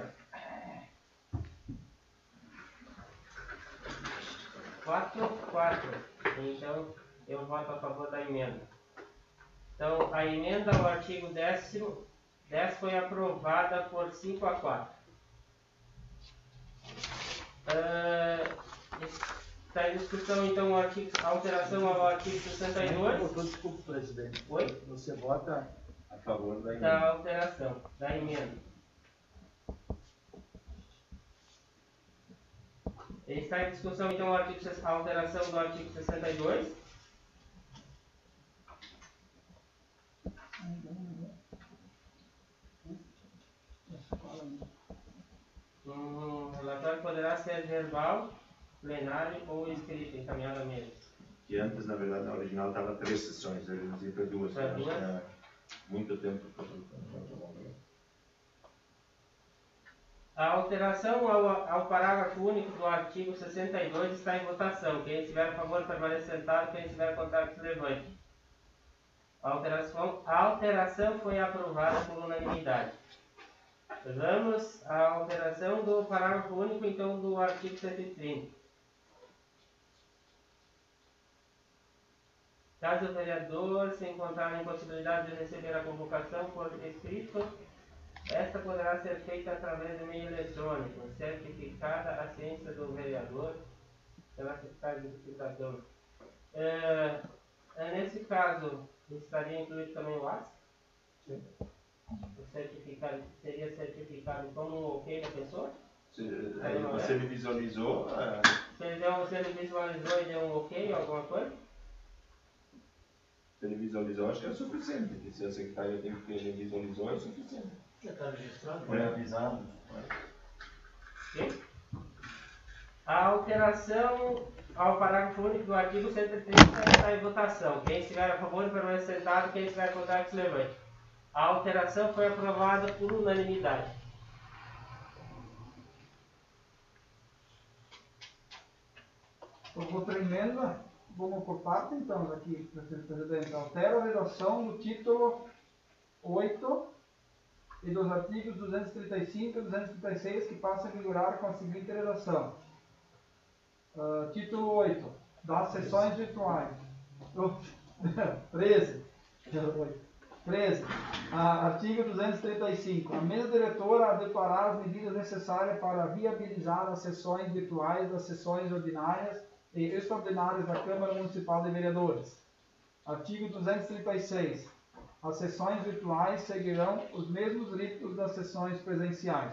4. Então, eu voto a favor da emenda. Então, a emenda ao artigo 10 foi aprovada por 5-4. Está em discussão, então, a alteração ao artigo 62. Desculpa, presidente. Oi? Você vota A favor da emenda. Da alteração, da emenda. Está em discussão, então, a alteração do artigo 62. O relatório poderá ser verbal, plenário ou escrito, encaminhado à mesa. Que antes, na verdade, na original estava 3 sessões, eu reduzi para 2. Para 2? É muito tempo. A alteração ao parágrafo único do artigo 62 está em votação. Quem estiver a favor, permaneça sentado. Quem estiver contra, que se levante. A alteração foi aprovada por unanimidade. Vamos à alteração do parágrafo único, então, do artigo 130. Caso o vereador se encontrar na impossibilidade de receber a convocação por escrito, esta poderá ser feita através de meio eletrônico, certificada a ciência do vereador pela secretária de cidadão. Nesse caso, estaria incluído também o AS? Sim. O certificado seria certificado como um ok da pessoa? Você visualizou? Se ele visualizou e deu um ok, alguma coisa? Se ele visualizou, acho que é suficiente. Porque se a secretária tem que ele visualizou, é suficiente. Já está registrado? Foi avisado. Sim. A alteração ao parágrafo único do artigo 130 está em votação. Quem estiver a favor, permanece sentado. Quem estiver contra, que se levante. A alteração foi aprovada por unanimidade. Outra emenda, vamos por parte então aqui, senhor presidente. Altera a redação do título 8 e dos artigos 235 e 236 que passam a vigorar com a seguinte redação. Título 8, das sessões virtuais. 13. Artigo 235. A mesa diretora adequará as medidas necessárias para viabilizar as sessões virtuais das sessões ordinárias e extraordinárias da Câmara Municipal de Vereadores. Artigo 236. As sessões virtuais seguirão os mesmos ritos das sessões presenciais.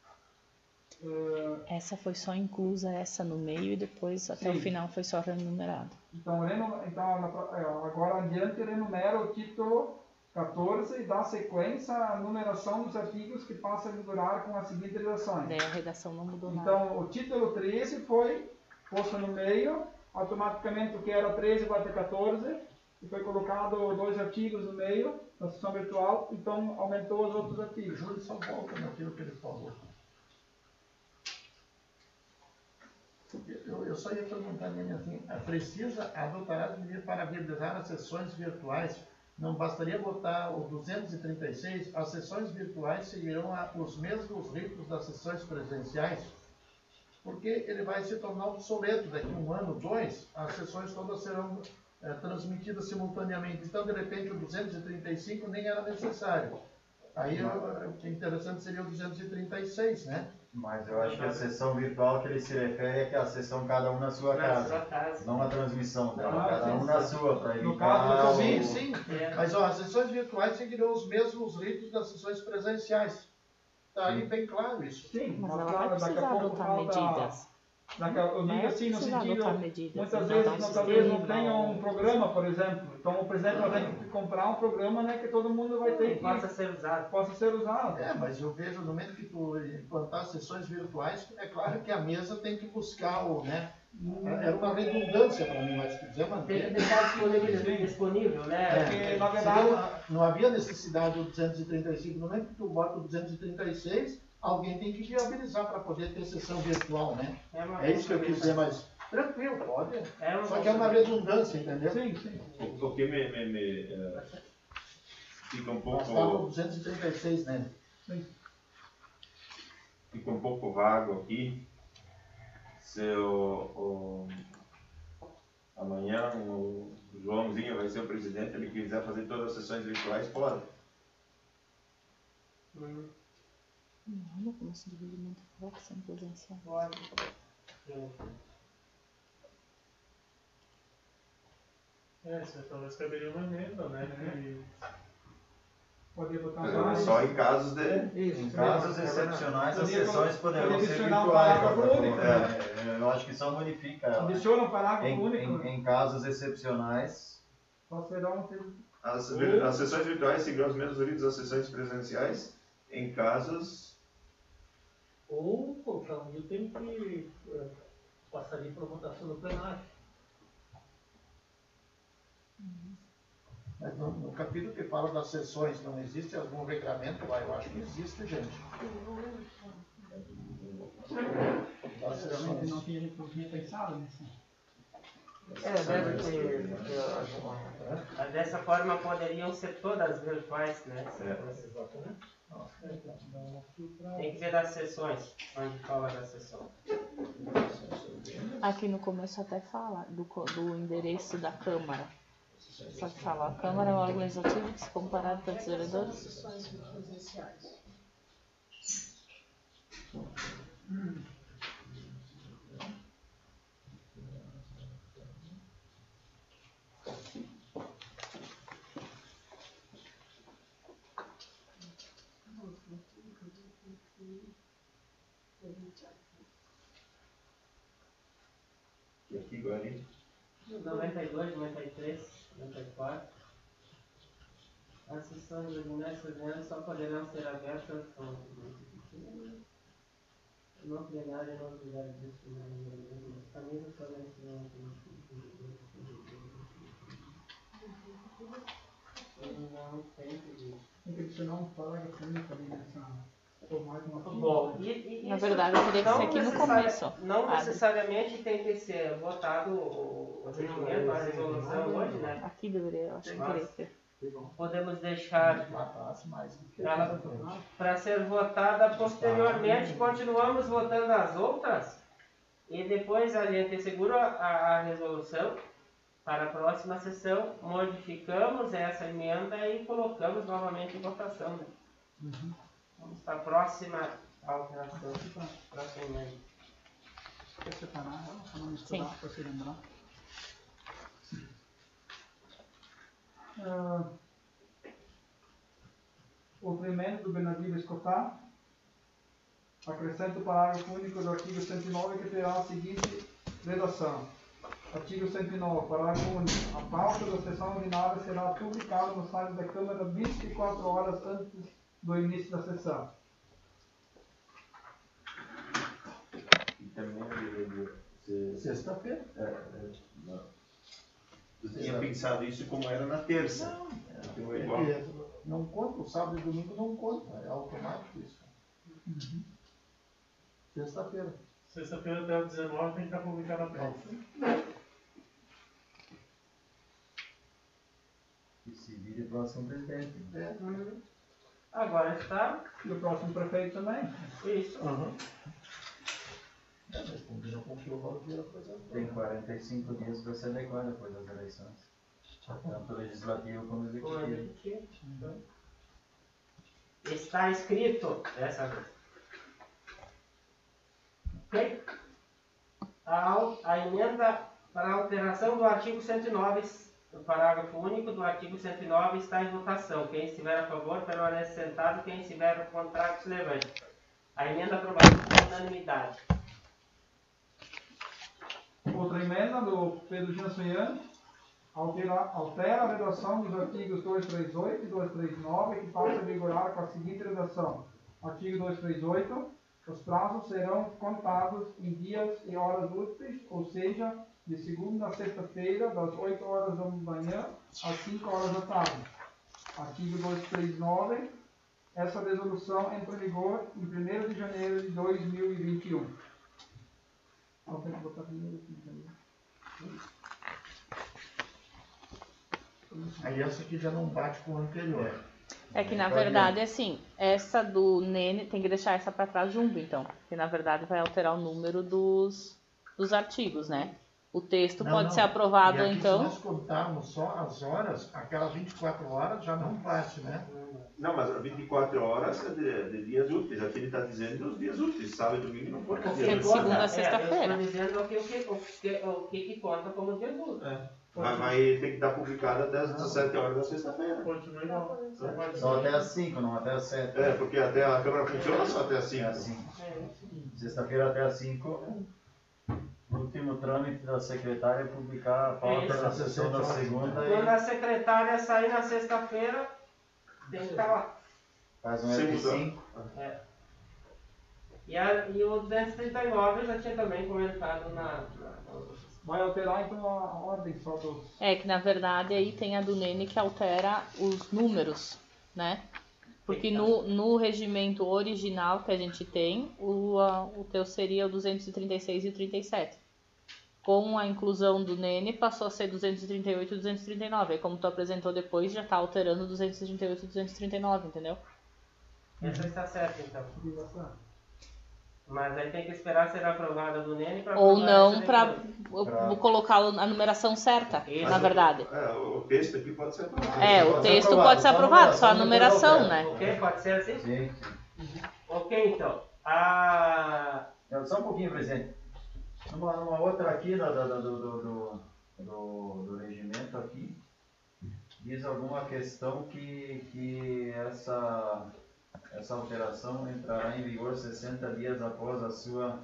Essa foi só inclusa, essa no meio, e depois até Sim. o final foi só renumerado. Então agora adiante renumera o título 14 e dá sequência à numeração dos artigos que passam a vigorar com as seguintes redações. Daí a redação não mudou nada. Então o título 13 foi posto no meio, automaticamente o que era 13 vai ter 14, e foi colocado 2 artigos no meio da sessão virtual, então aumentou os outros artigos. Júlio, só volta naquilo que ele falou. Eu só ia perguntar nele assim, precisa adotar as medidas para viabilizar as sessões virtuais? Não bastaria botar o 236? As sessões virtuais seguirão os mesmos ritos das sessões presenciais? Porque ele vai se tornar obsoleto daqui a 1 ano, 2, as sessões todas serão transmitidas simultaneamente. Então, de repente, o 235 nem era necessário. Aí, o interessante seria o 236, né? Mas eu acho que a sessão virtual que ele se refere é que a sessão cada um na sua casa. Não a transmissão dela, cada um na sua, para evitar... Sim. Mas ó, as sessões virtuais seguirão os mesmos ritos das sessões presenciais. Está aí bem claro isso. Sim, Mas ela vai precisar adotar medidas. Eu digo assim, no sentido, muitas vezes talvez não tenha um programa, por exemplo. Então o presidente vai ter que comprar um programa, né, que todo mundo vai ter que Possa ser usado. Mas eu vejo no momento que tu implantar sessões virtuais, é claro que a mesa tem que buscar o, né? Era uma redundância para mim, mas se quiser Tem manter. que deixar disponível, né? Porque, na verdade, Não havia necessidade do 235. No momento que tu bota o 236, alguém tem que viabilizar para poder ter sessão virtual, né? É isso que eu quis dizer, mas tranquilo, pode. Só que é uma redundância, entendeu? sim. O que me fica um Nós estávamos pouco 236, né? fica um pouco vago aqui. Se amanhã o Joãozinho vai ser o presidente, ele quiser fazer todas as sessões virtuais, pode. Olha como se divide muito pouco sem presencial. Isso talvez caberia uma emenda, né? Que Pode botar Só em casos de... Em casos excepcionais, as Podia sessões poderão ser adicionar um virtuais. parágrafo único, Eu acho que só modifica ela. adiciona um parágrafo único. Em casos excepcionais, Só será um As sessões virtuais seguirão os mesmos ritos das sessões presenciais em casos... Ou colocar um item que passaria para votação no plenário. Mas no capítulo que fala das sessões, não existe algum regramento lá? Eu acho que existe, gente. Das sessões. não tinha pensado nisso. Dessa forma poderiam ser todas virtuais, né? Tem que ver das sessões, onde fala das sessões. Aqui no começo até fala do endereço da Câmara. Só que fala, a Câmara é o órgão legislativo que se comparado pelos vereadores. E aqui agora, hein? 92, 93, 94. As sessões ordinárias só poderão ser abertas no plenário e nos lugares destinados. As camisas podem ser não tem que Tem que adicionar um parágrafo único ali nessa. Ou mais uma quinta. Bom, Na verdade, teria que ser aqui no começo. Não necessariamente tem que ser votado o regimento, a resolução hoje, né? Aqui deveria, eu acho que teria que ter. Podemos deixar ela para ser votada posteriormente. Continuamos votando as outras e depois a gente segura a resolução para a próxima sessão, modificamos essa emenda e colocamos novamente em votação. Né? Vamos para a próxima alteração. Próxima emenda. Quer separar ela para não misturar, para se lembrar? Outra emenda do Bernardino Escotar. Acrescenta o parágrafo único do artigo 109 que terá a seguinte redação. Artigo 109, parágrafo único. A pauta da sessão ordinária será publicada no site da Câmara 24 horas antes do início da sessão. E também Sexta-feira. Eu tinha pensado isso como era na terça. Então, é igual. Não conta, o sábado e domingo não conta, é automático isso. Sexta-feira. Sexta-feira até às 19 tem que estar publicada a pauta. E se vire o próximo presidente. Agora está. E o próximo prefeito também? Isso. Mas combinou com o que o Valdir apresentou. Tem 45 dias para se adequar depois das eleições. Tanto legislativo como executivo. Está escrito dessa vez. Ok? A emenda para alteração do artigo 109, o parágrafo único do artigo 109 está em votação. Quem estiver a favor, permanece sentado. Quem estiver contrário, se levante. A emenda aprovada por unanimidade. Outra emenda do Pedro Jansuian. Altera a redação dos artigos 238 e 239, que passa a vigorar com a seguinte redação. Artigo 238. Os prazos serão contados em dias e horas úteis, ou seja, de segunda a sexta-feira, das 8 horas da manhã às 5 horas da tarde. Artigo 239. Essa resolução entra em vigor em 1º de janeiro de 2021. Tem que botar primeiro aqui também. Aí essa aqui já não bate com o anterior. É que na verdade, assim, essa do Nene tem que deixar essa para trás junto, então. Porque na verdade vai alterar o número dos artigos, né? O texto pode ser aprovado, e aqui, então. Se nós contarmos só as horas, aquelas 24 horas já não bate, né? Não, mas 24 horas é de dias úteis. Aqui ele está dizendo os dias úteis. Sábado e domingo não conta Porque dias de úteis. segunda a sexta-feira. Eu estou dizendo o que conta como dia útil. Vai ter que estar publicado até as 17 horas da sexta-feira. Continua igual. Só até as 5, não até as 7. É, porque até a Câmara funciona só até assim. Até as 5. Sexta-feira até as 5. O último trâmite da secretária é publicar a pauta Isso. da sessão da segunda Quando e a secretária sair na sexta-feira, tem que estar lá. faz um Sem F5. E o 239 eu já tinha também comentado na Vai alterar então a ordem só dos. É que na verdade aí tem a do Nene que altera os números, né? Porque no regimento original que a gente tem, o teu seria o 236 e o 37. Com a inclusão do Nene, passou a ser 238 e 239. Aí como tu apresentou depois, já tá alterando 238 e 239, entendeu? Essa está certa, então. Mas aí tem que esperar ser aprovada do Nene para Ou não, para colocar a numeração certa, Isso. na verdade. O texto aqui pode ser aprovado. O texto pode ser aprovado, só a numeração, né? Ok? Pode ser assim? Sim. Ok, então. Só um pouquinho, presidente. Uma outra aqui do regimento aqui, diz alguma questão que essa alteração entrará em vigor 60 dias após a sua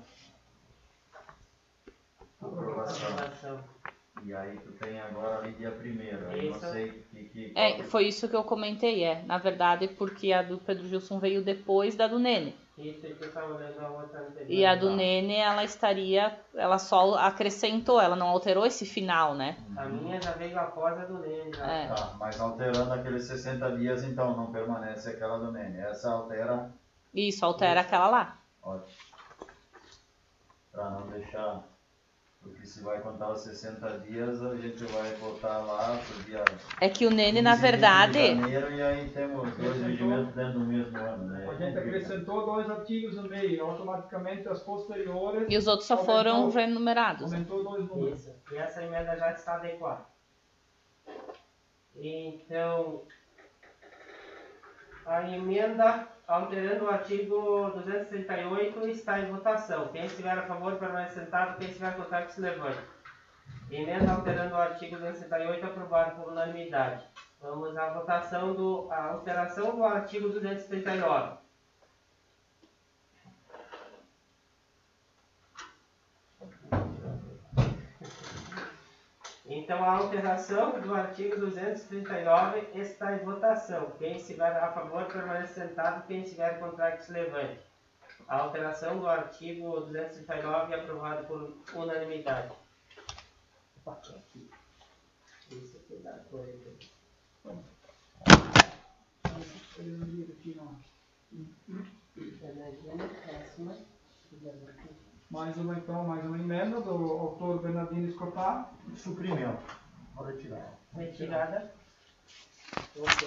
aprovação. E aí tu tem agora ali dia 1º, aí não sei Foi isso que eu comentei, na verdade, porque a do Pedro Gilson veio depois da do Nene. Isso que eu estava lendo a outra anterior. E a do Nene, ela só acrescentou, ela não alterou esse final, né? A minha já veio após a do Nene. Tá, mas alterando aqueles 60 dias, então não permanece aquela do Nene. Essa altera Isso, altera aquela lá. Ótimo. Para não deixar, porque se vai contar os 60 dias, a gente vai botar lá pro dia É que o Nene, na 15 de verdade, janeiro, e aí temos dois regimentos dentro do mesmo ano, né? A gente acrescentou 2 artigos no meio, automaticamente as posteriores. e os outros só foram renumerados. Aumentou 2 números. Isso. E essa emenda já está adequada. Então, a emenda alterando o artigo 238 está em votação. Quem estiver a favor, permanece sentado. Quem estiver contra, que se levante. Emenda alterando o artigo 238 aprovado por unanimidade. Vamos à votação a alteração do artigo 239. Então, a alteração do artigo 239 está em votação. Quem estiver a favor, permanece sentado. Quem estiver contra, que se levante. A alteração do artigo 239 é aprovada por unanimidade. Isso aqui dá coisa. Mais uma emenda do autor Bernardino Escotar. Suprimento. Vou retirar. Retirada. Ok.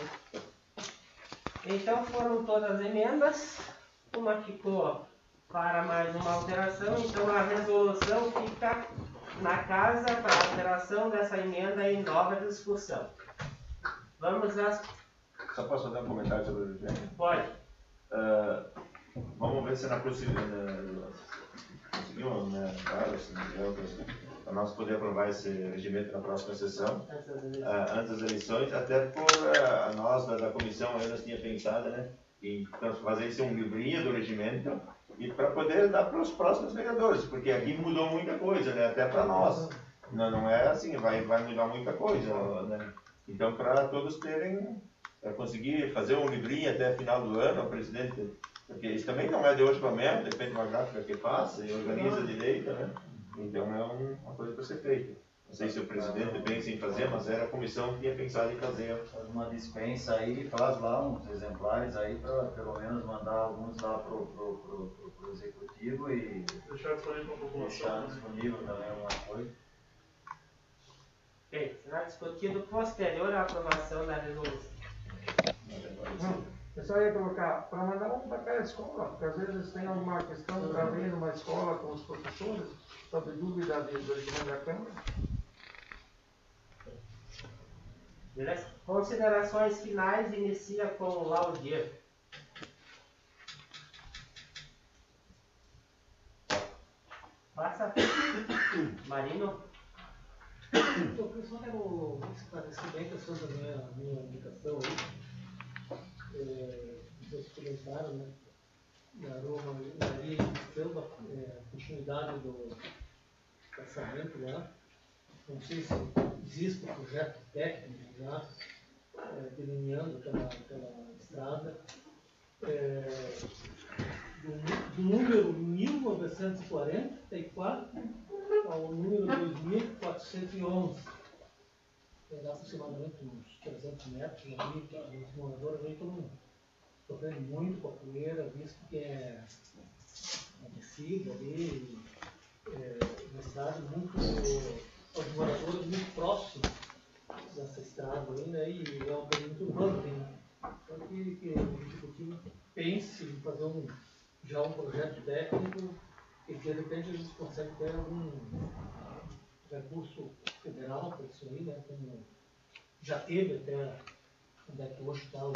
Então foram todas as emendas. Uma ficou para mais uma alteração. Então a resolução fica na casa para a alteração dessa emenda em nova discussão. Vamos às... Só posso dar um comentário sobre o regimento? Pode. Vamos ver se na próxima conseguimos, né, para nós poder aprovar esse regimento na próxima sessão, antes das eleições, até por nós da comissão ainda tinha pensado, né, em fazer isso um livrinho do regimento e para poder dar para os próximos vereadores, porque aqui mudou muita coisa, né, até para nós. Não é assim, vai mudar muita coisa, né? Então, para todos terem, conseguir fazer um livrinho até final do ano, o presidente. Porque isso também não é de hoje para amanhã, depende de uma gráfica que faça e organiza direito, né? Então é uma coisa para ser feita. Não sei se o presidente pensa em fazer, mas era a comissão que tinha pensado em fazer. Faz uma dispensa aí, faz lá uns exemplares aí para pelo menos mandar alguns lá pro executivo e Deixar disponível para a população. deixar disponível também alguma coisa. Ok. Será discutido posterior à aprovação da resolução. Eu só ia colocar, para mandar um para cada escola, porque às vezes tem alguma questão para ver numa escola com os professores, sobre dúvida do regimento da Câmara. Beleza? Considerações finais inicia com o Laudir. Passa. Marino. Eu só quero esclarecer bem a questão da minha indicação aí. Vocês comentaram, né? Da Roma ali iniciando a continuidade do orçamento lá. Não sei se existe um projeto técnico já delineando aquela estrada. Do número 1944 ao número 2411. Dá aproximadamente uns 300 metros ali, os moradores aí estão sofrendo muito com a poeira, visto que é uma descida ali, uma estrada muito, os moradores muito próximos dessa estrada aí, né, e é um período muito urbano, né? Então que o executivo pense em fazer já um projeto técnico e de repente a gente consegue ter algum recurso federal para isso aí, né? Como já teve até onde é que hoje está o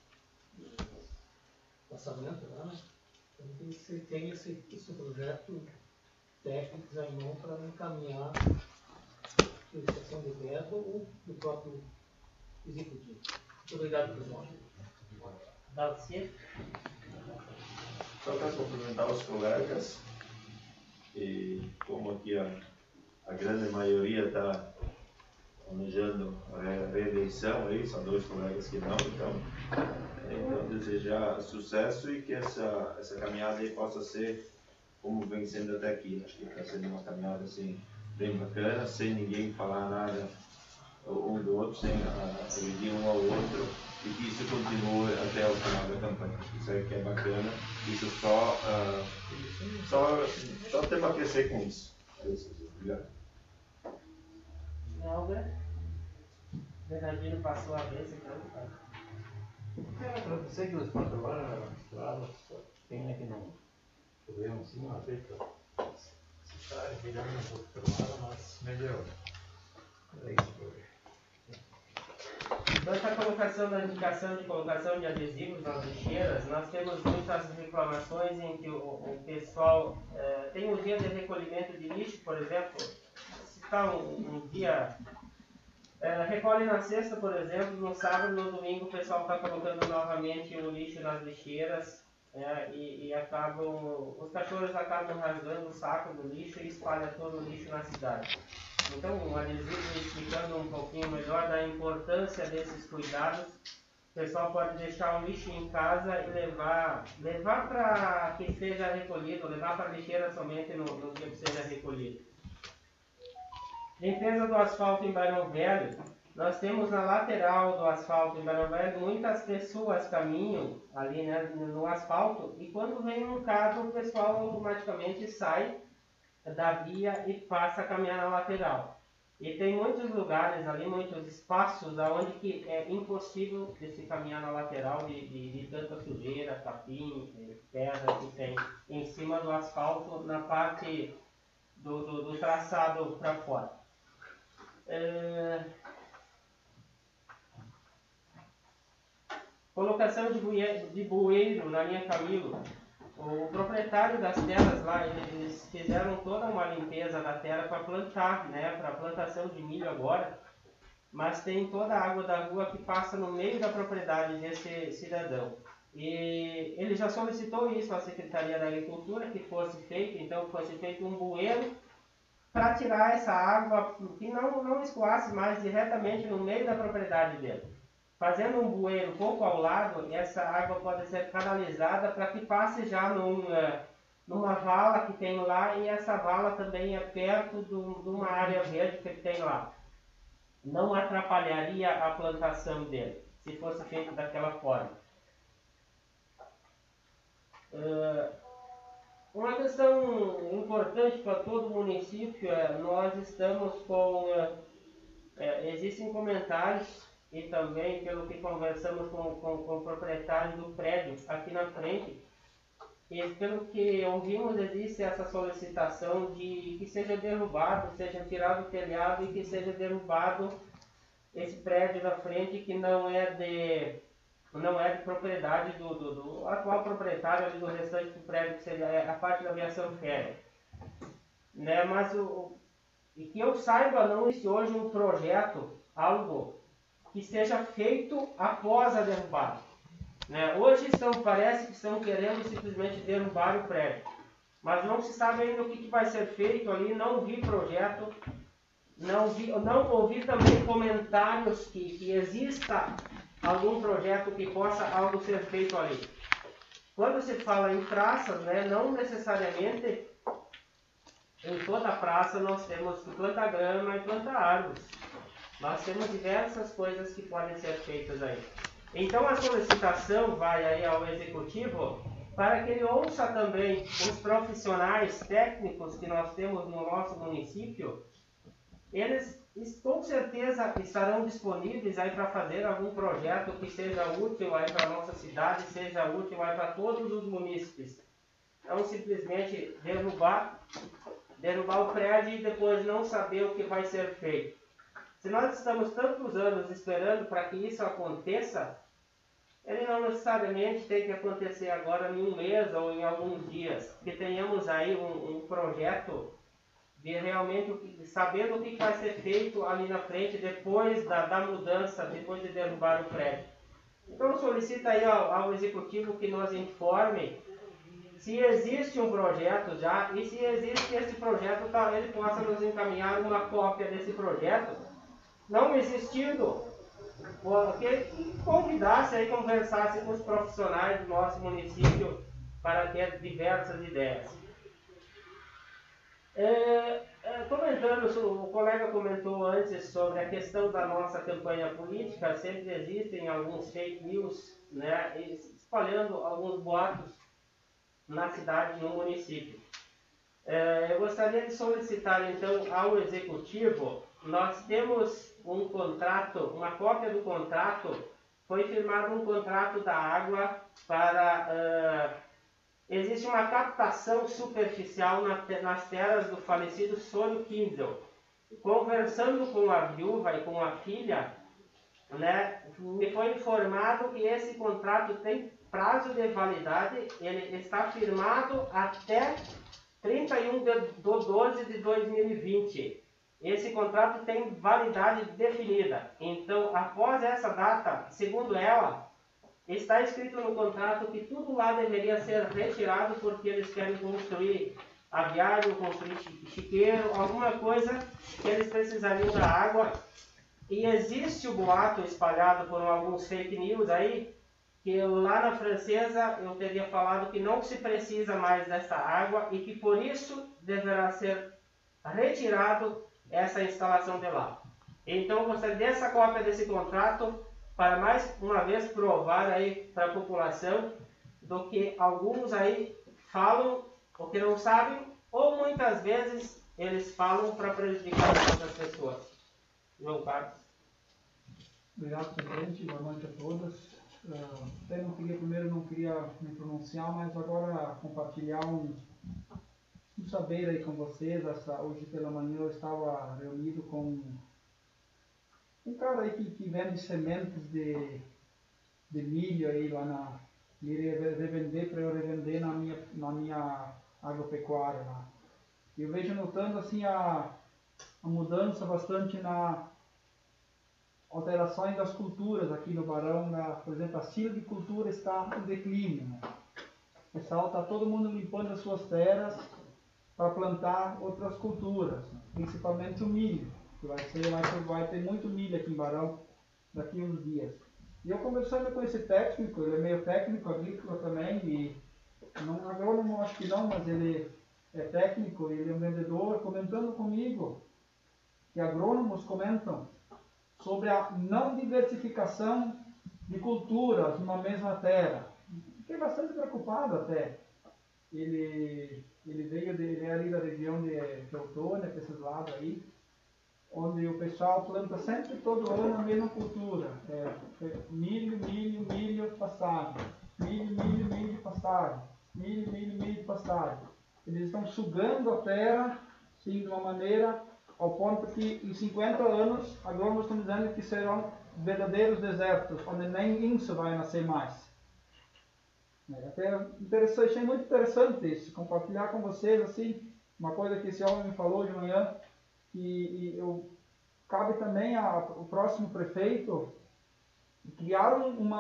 orçamento lá, né? Então que você tem esse projeto técnico já em mão para encaminhar a solicitação de verba ou do próprio executivo. Muito obrigado, pessoal. Valcir. Só para cumprimentar os colegas, e como aqui a grande maioria está planejando a reeleição, aí, são 2 colegas que não, então desejar sucesso e que essa caminhada aí possa ser como vem sendo até aqui. Acho que está sendo uma caminhada assim, bem bacana, sem ninguém falar nada um do outro, sem agredir um ao outro, e que isso continue até o final da campanha. Isso aí que é bacana, isso só temos a crescer com isso. É isso, obrigado. Albert? Bernardino passou a vez, então, cara. Eu sei que os patrões eram estradas, pena que não tivemos assim uma vez para estar virando um pouco pelo mas melhor. É isso que eu... Quanto à colocação da indicação de colocação de adesivos nas lixeiras, nós temos muitas reclamações em que o pessoal tem um dia de recolhimento de lixo, por exemplo, se está um dia, recolhe na sexta, por exemplo, no sábado, no domingo o pessoal está colocando novamente o lixo nas lixeiras e os cachorros acabam rasgando o saco do lixo e espalham todo o lixo na cidade. Então, um adesivo explicando um pouquinho melhor da importância desses cuidados. O pessoal pode deixar o lixo em casa e levar para que seja recolhido, levar para a lixeira somente no dia que seja recolhido. Limpeza do asfalto em Barão Velho. Nós temos na lateral do asfalto em Barão Velho, muitas pessoas caminham ali, né, no asfalto, e quando vem um carro, o pessoal automaticamente sai da via e passa a caminhar na lateral. E tem muitos lugares ali, muitos espaços onde que é impossível de se caminhar na lateral de tanta sujeira, capim, pedra que tem em cima do asfalto na parte do traçado para fora. Colocação de bueiro na linha Camilo. O proprietário das terras lá, eles fizeram toda uma limpeza da terra para plantar, né, para plantação de milho agora, mas tem toda a água da rua que passa no meio da propriedade desse cidadão. E ele já solicitou isso à Secretaria da Agricultura, que fosse feito um bueiro para tirar essa água, que não escoasse mais diretamente no meio da propriedade dele. Fazendo um bueiro um pouco ao lado, essa água pode ser canalizada para que passe já numa vala que tem lá, e essa vala também é perto de uma área verde que ele tem lá. Não atrapalharia a plantação dele, se fosse feito daquela forma. Uma questão importante para todo o município nós estamos com... existem comentários, e também pelo que conversamos com o proprietário do prédio aqui na frente, e pelo que ouvimos, existe essa solicitação de que seja derrubado, seja tirado o telhado e que seja derrubado esse prédio da frente, que não é de propriedade do atual proprietário ali do restante do prédio, que seria a parte da aviação férrea. Né? Mas e que eu saiba, não existe hoje um projeto, algo que seja feito após a derrubada. Né? Hoje parece que estão querendo simplesmente derrubar o prédio, mas não se sabe ainda o que vai ser feito ali. Não vi projeto, não ouvi também comentários que exista algum projeto que possa algo ser feito ali. Quando se fala em praças, né, não necessariamente em toda a praça nós temos que plantar grama e plantar árvores. Nós temos diversas coisas que podem ser feitas aí. Então a solicitação vai aí ao executivo para que ele ouça também os profissionais técnicos que nós temos no nosso município. Eles com certeza estarão disponíveis aí para fazer algum projeto que seja útil aí para a nossa cidade, seja útil aí para todos os munícipes. Não simplesmente derrubar o prédio e depois não saber o que vai ser feito. Se nós estamos tantos anos esperando para que isso aconteça, ele não necessariamente tem que acontecer agora em um mês ou em alguns dias. Que tenhamos aí um projeto de realmente sabendo o que vai ser feito ali na frente depois da mudança, depois de derrubar o prédio. Então solicita aí ao executivo que nos informe se existe um projeto já, e se existe esse projeto, ele possa nos encaminhar uma cópia desse projeto. Não existindo, porque convidasse e conversasse com os profissionais do nosso município para ter diversas ideias. Comentando, o colega comentou antes sobre a questão da nossa campanha política, sempre existem alguns fake news, né, espalhando alguns boatos na cidade e no município. Eu gostaria de solicitar então ao Executivo, nós temos um contrato, uma cópia do contrato, foi firmado um contrato da água para... existe uma captação superficial nas terras do falecido Sônio Kindle. Conversando com a viúva e com a filha, né, me foi informado que esse contrato tem prazo de validade, ele está firmado até 31 de 12 de 2020. Esse contrato tem validade definida. Então, após essa data, segundo ela, está escrito no contrato que tudo lá deveria ser retirado porque eles querem construir aviário, construir chiqueiro, alguma coisa que eles precisariam da água. E existe o boato espalhado por alguns fake news aí, que lá na Francesa eu teria falado que não se precisa mais dessa água e que por isso deverá ser retirado essa instalação de lá. Então, eu gostaria dessa cópia desse contrato para mais uma vez provar aí para a população do que alguns aí falam o que não sabem, ou muitas vezes eles falam para prejudicar as outras pessoas. João Carlos. Obrigado, presidente. Boa noite a todos. Até não queria me pronunciar, mas agora compartilhar um saber aí com vocês. Hoje pela manhã eu estava reunido com um cara aí que vende sementes de milho aí lá na... Ele ia revender para eu revender na minha agropecuária lá. E eu vejo notando assim a mudança bastante na alterações das culturas aqui no Barão. Por exemplo, a silvicultura está em declínio, né? O pessoal está todo mundo limpando as suas terras para plantar outras culturas, principalmente o milho, que vai ter muito milho aqui em Barão daqui a uns dias. E eu conversando com esse técnico, ele é meio técnico agrícola também, e não agrônomo acho que não, mas ele é técnico, ele é um vendedor, comentando comigo que agrônomos comentam sobre a não diversificação de culturas numa mesma terra. Fiquei bastante preocupado até. Ele é ali da região de Teutônia, para esses lados aí, onde o pessoal planta sempre todo ano a mesma cultura. Milho, milho, milho, pastagem. Milho, milho, milho, pastagem. Milho, milho, milho, pastagem. Eles estão sugando a terra, sim, de uma maneira ao ponto que em 50 anos, agrônomos estão dizendo que serão verdadeiros desertos, onde nem isso vai nascer mais. Achei muito interessante isso, compartilhar com vocês assim, uma coisa que esse homem me falou de manhã, que cabe também ao próximo prefeito criar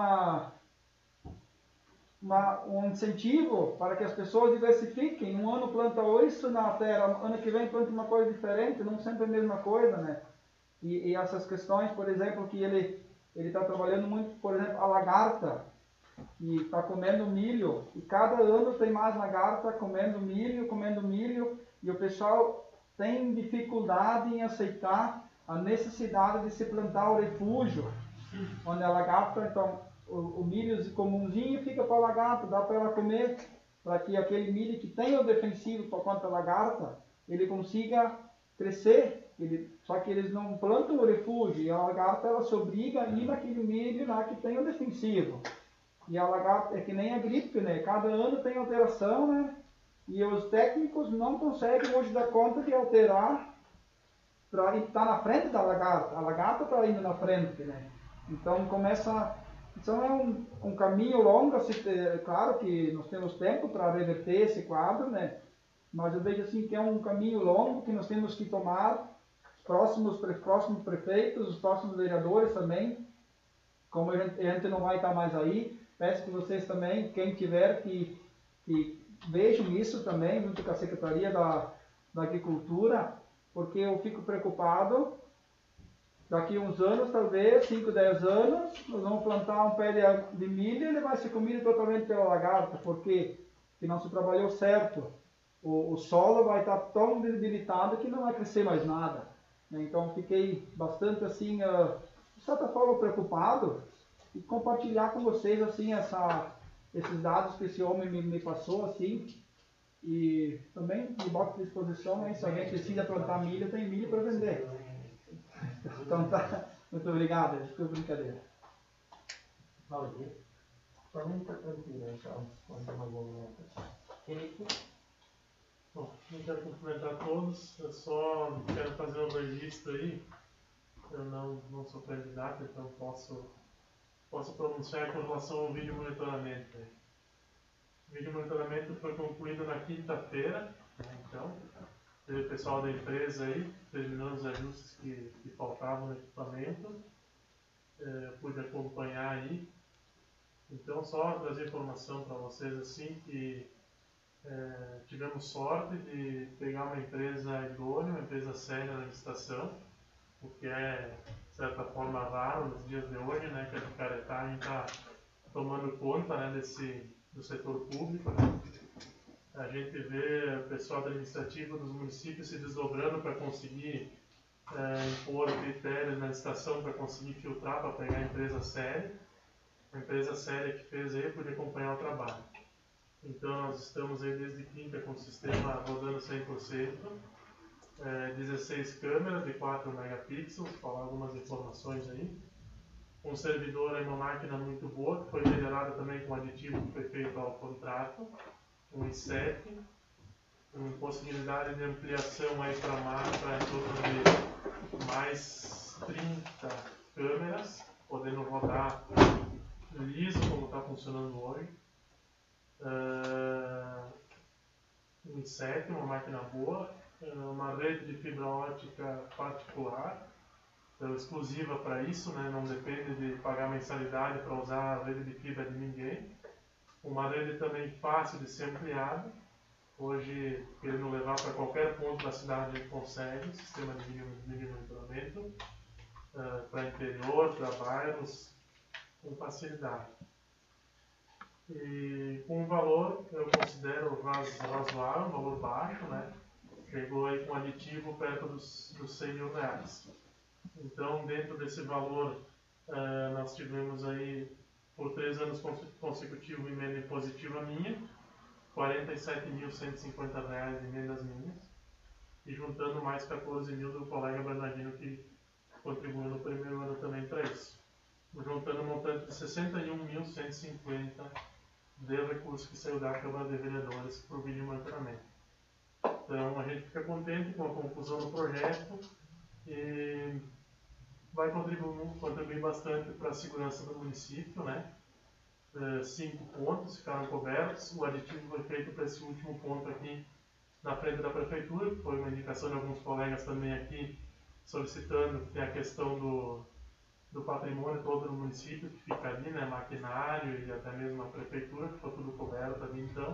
um incentivo para que as pessoas diversifiquem. Um ano planta isso na terra, ano que vem planta uma coisa diferente, não sempre a mesma coisa, né? E essas questões, por exemplo, que ele está trabalhando muito, por exemplo, a lagarta, que está comendo milho, e cada ano tem mais lagarta comendo milho, e o pessoal tem dificuldade em aceitar a necessidade de se plantar o refúgio, onde a lagarta, então, o milho comumzinho fica para a lagarta, dá para ela comer, para que aquele milho que tem o defensivo para contra a lagarta, ele consiga crescer. Só que eles não plantam o refúgio, e a lagarta ela se obriga a ir naquele milho lá que tem o defensivo. E a lagarta é que nem a gripe, né? Cada ano tem alteração, né? E os técnicos não conseguem hoje dar conta de alterar para estar na frente da lagarta. A lagarta está indo na frente, né? Então Então é um caminho longo, claro que nós temos tempo para reverter esse quadro, né? Mas eu vejo assim que é um caminho longo que nós temos que tomar, os próximos prefeitos, os próximos vereadores também, como a gente não vai estar mais aí, peço que vocês também, quem tiver, que vejam isso também, junto com a Secretaria da Agricultura, porque eu fico preocupado. Daqui a uns anos, talvez, 5, 10 anos, nós vamos plantar um pé de milho e ele vai ser comido totalmente pela lagarta, porque não se trabalhou certo. o solo vai estar tão debilitado que não vai crescer mais nada, né? Então fiquei bastante assim, de certa forma preocupado, e compartilhar com vocês assim esses dados que esse homem me passou assim, e também me boto à disposição, né? Se alguém precisa plantar milho, tem milho para vender. Então tá, muito obrigado, desculpa a brincadeira. Para mim está tranquilo, então, quando tem uma boa Bom, não quero cumprimentar todos, eu só quero fazer um registro aí. Eu não sou candidato, então posso pronunciar com relação ao vídeo monitoramento. O vídeo monitoramento foi concluído na quinta-feira, né, então, teve o pessoal da empresa aí, terminando os ajustes que faltavam no equipamento, pude acompanhar aí. Então, só trazer informação para vocês assim que tivemos sorte de pegar uma empresa idônea, uma empresa séria na licitação, o que é, de certa forma, raro nos dias de hoje, né, que a picaretagem está tomando conta, né, do setor público. Né. A gente vê o pessoal administrativo dos municípios se desdobrando para conseguir impor critérios na licitação para conseguir filtrar, para pegar a empresa séria. A empresa séria que fez aí pude acompanhar o trabalho. Então nós estamos aí desde quinta com o sistema rodando 100%, 16 câmeras de 4 megapixels, falar algumas informações aí. Um servidor aí, uma máquina muito boa, que foi melhorada também com o aditivo que foi feito ao contrato, um i7, com possibilidade de ampliação aí para em torno de mais 30 câmeras, podendo rodar liso como está funcionando hoje. Um i7, uma máquina boa, uma rede de fibra ótica particular, então exclusiva para isso, né? Não depende de pagar mensalidade para usar a rede de fibra de ninguém. Uma rede também fácil de ser ampliada. Hoje, querendo levar para qualquer ponto da cidade, a gente consegue, sistema de vídeo monitoramento, para interior, para bairros, com facilidade. E com um valor que eu considero razoável, um valor baixo, né? Chegou aí com aditivo perto dos 100 mil reais. Então, dentro desse valor, nós tivemos aí, por 3 anos consecutivos, emenda impositiva minha, R$ 47.150 de emendas minhas, e juntando mais 14 mil do colega Bernardino, que contribuiu no primeiro ano também para isso. Juntando um montante de 61.150 de recursos que saiu da Câmara de Vereadores para o vídeo monitoramento. Então a gente fica contente com a conclusão do projeto e vai contribuir bastante para a segurança do município, né? 5 pontos ficaram cobertos, o aditivo foi feito para esse último ponto aqui na frente da prefeitura, que foi uma indicação de alguns colegas também aqui solicitando que tem a questão do patrimônio todo no município que fica ali, né, maquinário e até mesmo a prefeitura, que foi tudo coberto ali então.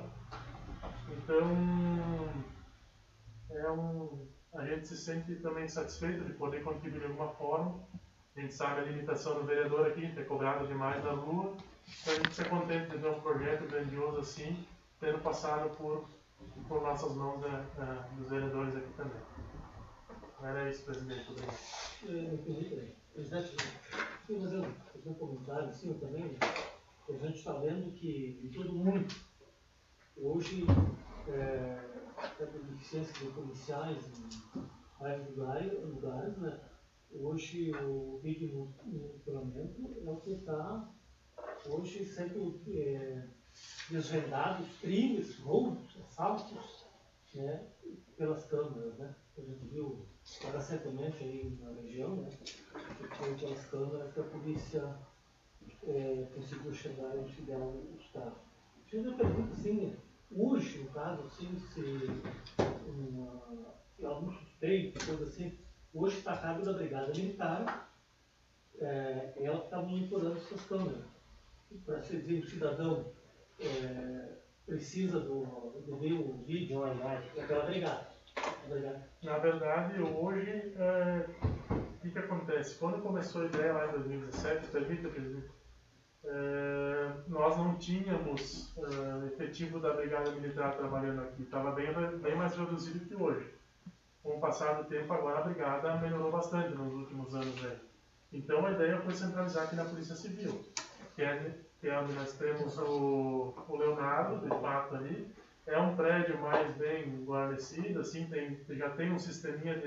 Então, a gente se sente também satisfeito de poder contribuir de alguma forma. A gente sabe a limitação do vereador aqui, ter cobrado demais da lua, então a gente se contente de ver um projeto grandioso assim, tendo passado por nossas mãos dos vereadores aqui também. Era isso, presidente. Obrigado. Presidente, queria fazer um comentário assim também. Né? A gente está vendo que de todo mundo, hoje, até por deficiência de policiais em vários lugares, né? Hoje o vídeo monitoramento é o que está hoje sendo desvendados crimes, roubos, assaltos, né? Pelas câmeras, né? A gente viu recentemente aí na região, né? Que foi pelas câmeras que a polícia conseguiu chegar e auxiliar o Estado. Eu pergunto assim, hoje, no caso, assim, se algum suspeito, coisa assim, hoje está a cargo da Brigada Militar, ela que está monitorando essas câmeras. Para se dizer, o cidadão precisa ver o vídeo, é pela Brigada. Na verdade, hoje, o que acontece? Quando começou a ideia lá em 2017, permita, presidente? nós não tínhamos efetivo da Brigada Militar trabalhando aqui, estava bem mais reduzido que hoje. Com o passar do tempo, agora a Brigada melhorou bastante nos últimos anos aí. Então a ideia foi centralizar aqui na Polícia Civil, que é onde nós temos o Leonardo, de fato ali. É um prédio mais bem guarnecido, assim, já tem um sisteminha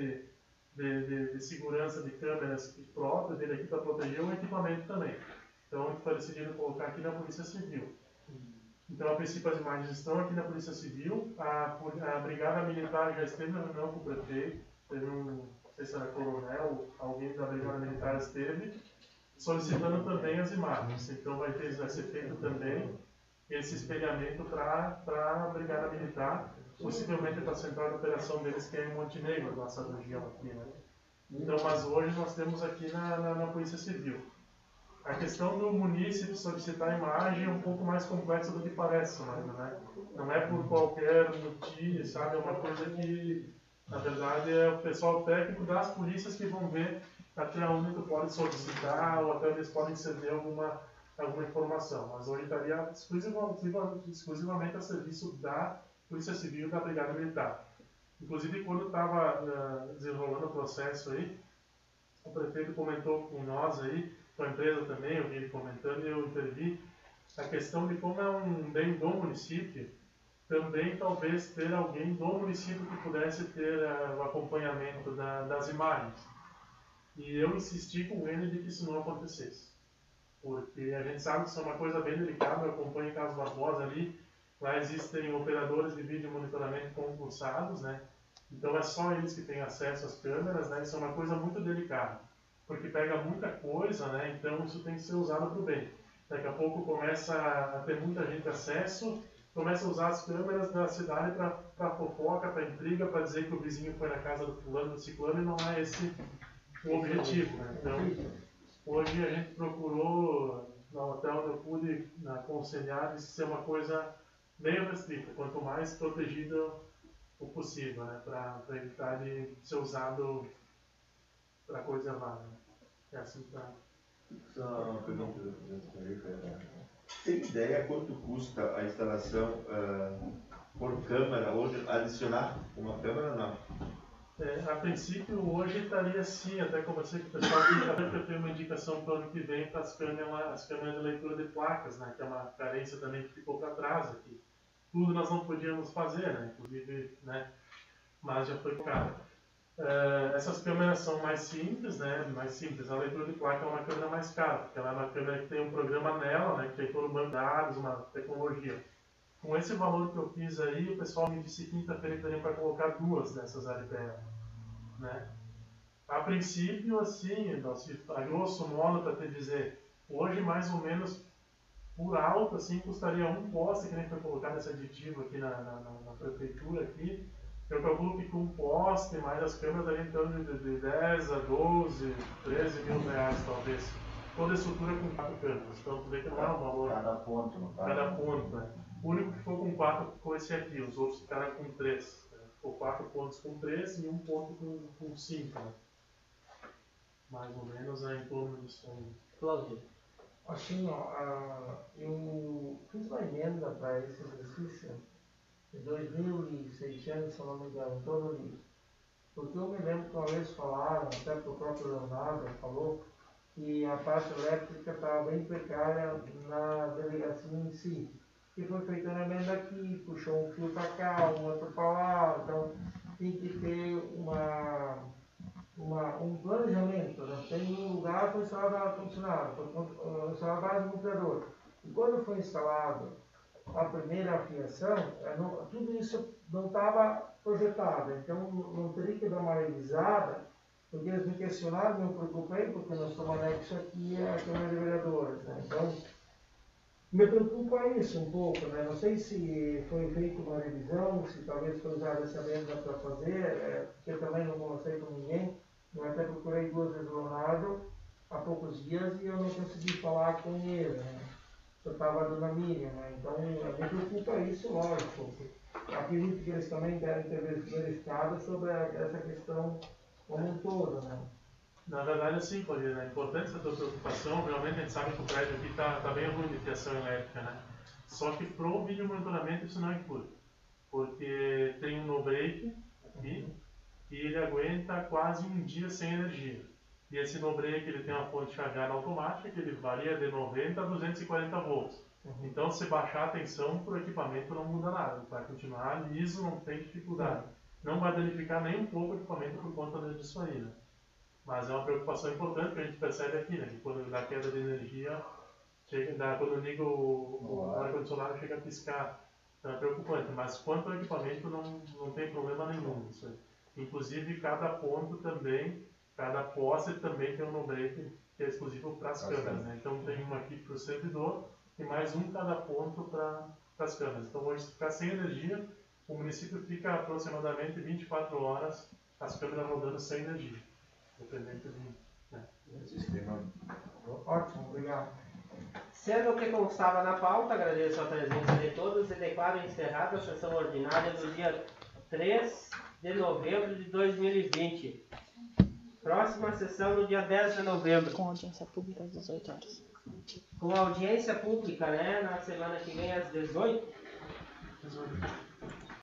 de segurança de câmeras próprio dele aqui para proteger o equipamento também. Então foi decidido colocar aqui na Polícia Civil. Então, a princípio, as imagens estão aqui na Polícia Civil. A Brigada Militar já esteve na reunião com o prefeito. Teve não sei se era coronel, alguém da Brigada Militar esteve, solicitando também as imagens. Então, vai ser feito também esse espelhamento para a Brigada Militar, possivelmente para a central de operação deles, que é em Montenegro, nossa região aqui, né? Então, mas hoje nós temos aqui na Polícia Civil. A questão do munícipe solicitar a imagem é um pouco mais complexa do que parece, né? Não é por qualquer motivo, sabe? É uma coisa que, na verdade, é o pessoal técnico das polícias que vão ver até onde tu pode solicitar ou até onde eles podem ceder alguma informação. Mas hoje estaria exclusivamente a serviço da Polícia Civil e da Brigada Militar. Inclusive, quando estava desenrolando o processo aí, o prefeito comentou com nós aí, com a empresa também, eu vi ele comentando e eu intervi, a questão de como é um bem do município, também talvez ter alguém do município que pudesse ter o acompanhamento das imagens. E eu insisti com ele de que isso não acontecesse. Porque a gente sabe que isso é uma coisa bem delicada, eu acompanho em Carlos Barbosa ali, lá existem operadores de vídeo monitoramento concursados, né? Então é só eles que têm acesso às câmeras, né? Isso é uma coisa muito delicada, porque pega muita coisa, né? Então isso tem que ser usado para o bem. Daqui a pouco começa a ter muita gente acesso, começa a usar as câmeras da cidade para fofoca, para intriga, para dizer que o vizinho foi na casa do fulano, do ciclano, e não é esse o objetivo, né? Então, hoje a gente procurou, no hotel onde eu pude aconselhar, de ser uma coisa meio restrita, quanto mais protegida o possível, né? Para evitar de ser usado para coisa errada. É assim para... Só uma pergunta do presidente. Tem ideia quanto custa a instalação por câmera, ou de adicionar uma câmera ou não? A princípio, hoje estaria sim, até conversei com o pessoal que eu tenho uma indicação para o ano que vem para as câmeras de leitura de placas, né? Que é uma carência também que ficou para trás aqui. Tudo nós não podíamos fazer, né? Inclusive, né? Mas já foi caro. Essas câmeras são mais simples, né? Mais simples. A leitura de placa é uma câmera mais cara, porque ela é uma câmera que tem um programa nela, né? Que tem todo o banco de dados, uma tecnologia. Com esse valor que eu fiz aí, o pessoal me disse quinta-feira que daria para colocar 2 dessas RPM, né? A princípio, assim, a grosso modo, para te dizer, hoje mais ou menos por alto, assim, custaria um poste que nem foi colocado esse aditivo aqui na prefeitura aqui. Eu calculo que com um poste mais as câmeras daria em torno de 10 a 12, 13 mil reais talvez. Toda a estrutura com 4 câmeras. Então tu vê que não é um valor. Cada ponto, no caso. Cada ponto, né? O único que ficou com 4 ficou esse aqui, os outros ficaram com 3. Né? Ficou 4 pontos com 3 e um ponto com 5. Né? Mais ou menos é em torno disso aí. Cláudio. Assim, eu fiz uma emenda para esse exercício de 2.600, se não me engano, em torno disso. Porque eu me lembro que uma vez falaram, até que o próprio Leonardo falou, que a parte elétrica estava bem precária na delegacia em si. Que foi feita uma emenda aqui, puxou um fio para cá, um outro para lá, então tem que ter um planejamento, né? Tem um lugar para instalar ar-condicionado, para instalar base computador. E quando foi instalado a primeira afiação, tudo isso não estava projetado, então não teria que dar uma revisada, porque eles me questionaram, me preocupei, porque nós estamos anexo aqui a Câmara de Vereadores, né? Então, me preocupa isso um pouco, né? Não sei se foi feita uma revisão, se talvez foi usada essa emenda para fazer, porque eu também não conversei com ninguém. Eu até procurei 2 vezes o Leonardo há poucos dias e eu não consegui falar com ele, né? Eu estava a dona Miriam, né? Então, me preocupa isso, lógico. Acredito que eles também devem ter verificado sobre essa questão como um todo, né? Na verdade, assim, Corina, é importante essa tua preocupação. Realmente a gente sabe que o prédio aqui está bem ruim de fiação elétrica, né? Só que pro vídeo monitoramento isso não inclui. Porque tem um no-break aqui e ele aguenta quase um dia sem energia. E esse no-break ele tem uma fonte carregada automática que ele varia de 90 a 240 volts. Então, se baixar a tensão para o equipamento não muda nada. Vai continuar liso, não tem dificuldade. Não vai danificar nem um pouco o equipamento por conta disso aí, né? Mas é uma preocupação importante que a gente percebe aqui, né? Que quando dá queda de energia, quando liga o ar-condicionado chega a piscar. Então é preocupante. Mas quanto ao equipamento não tem problema nenhum isso aí. Inclusive cada ponto também, cada poste também tem um no-break que é exclusivo para as câmeras, né? Então tem um aqui para o servidor e mais um cada ponto para as câmeras. Então hoje se ficar sem energia, o município fica aproximadamente 24 horas as câmeras rodando sem energia. Dependente do sistema. Ótimo, obrigado. Sendo o que constava na pauta, agradeço a presença de todos e declaro encerrada a sessão ordinária do dia 3 de novembro de 2020. Próxima sessão no dia 10 de novembro. Com audiência pública às 18 horas. Com audiência pública, né? Na semana que vem às 18.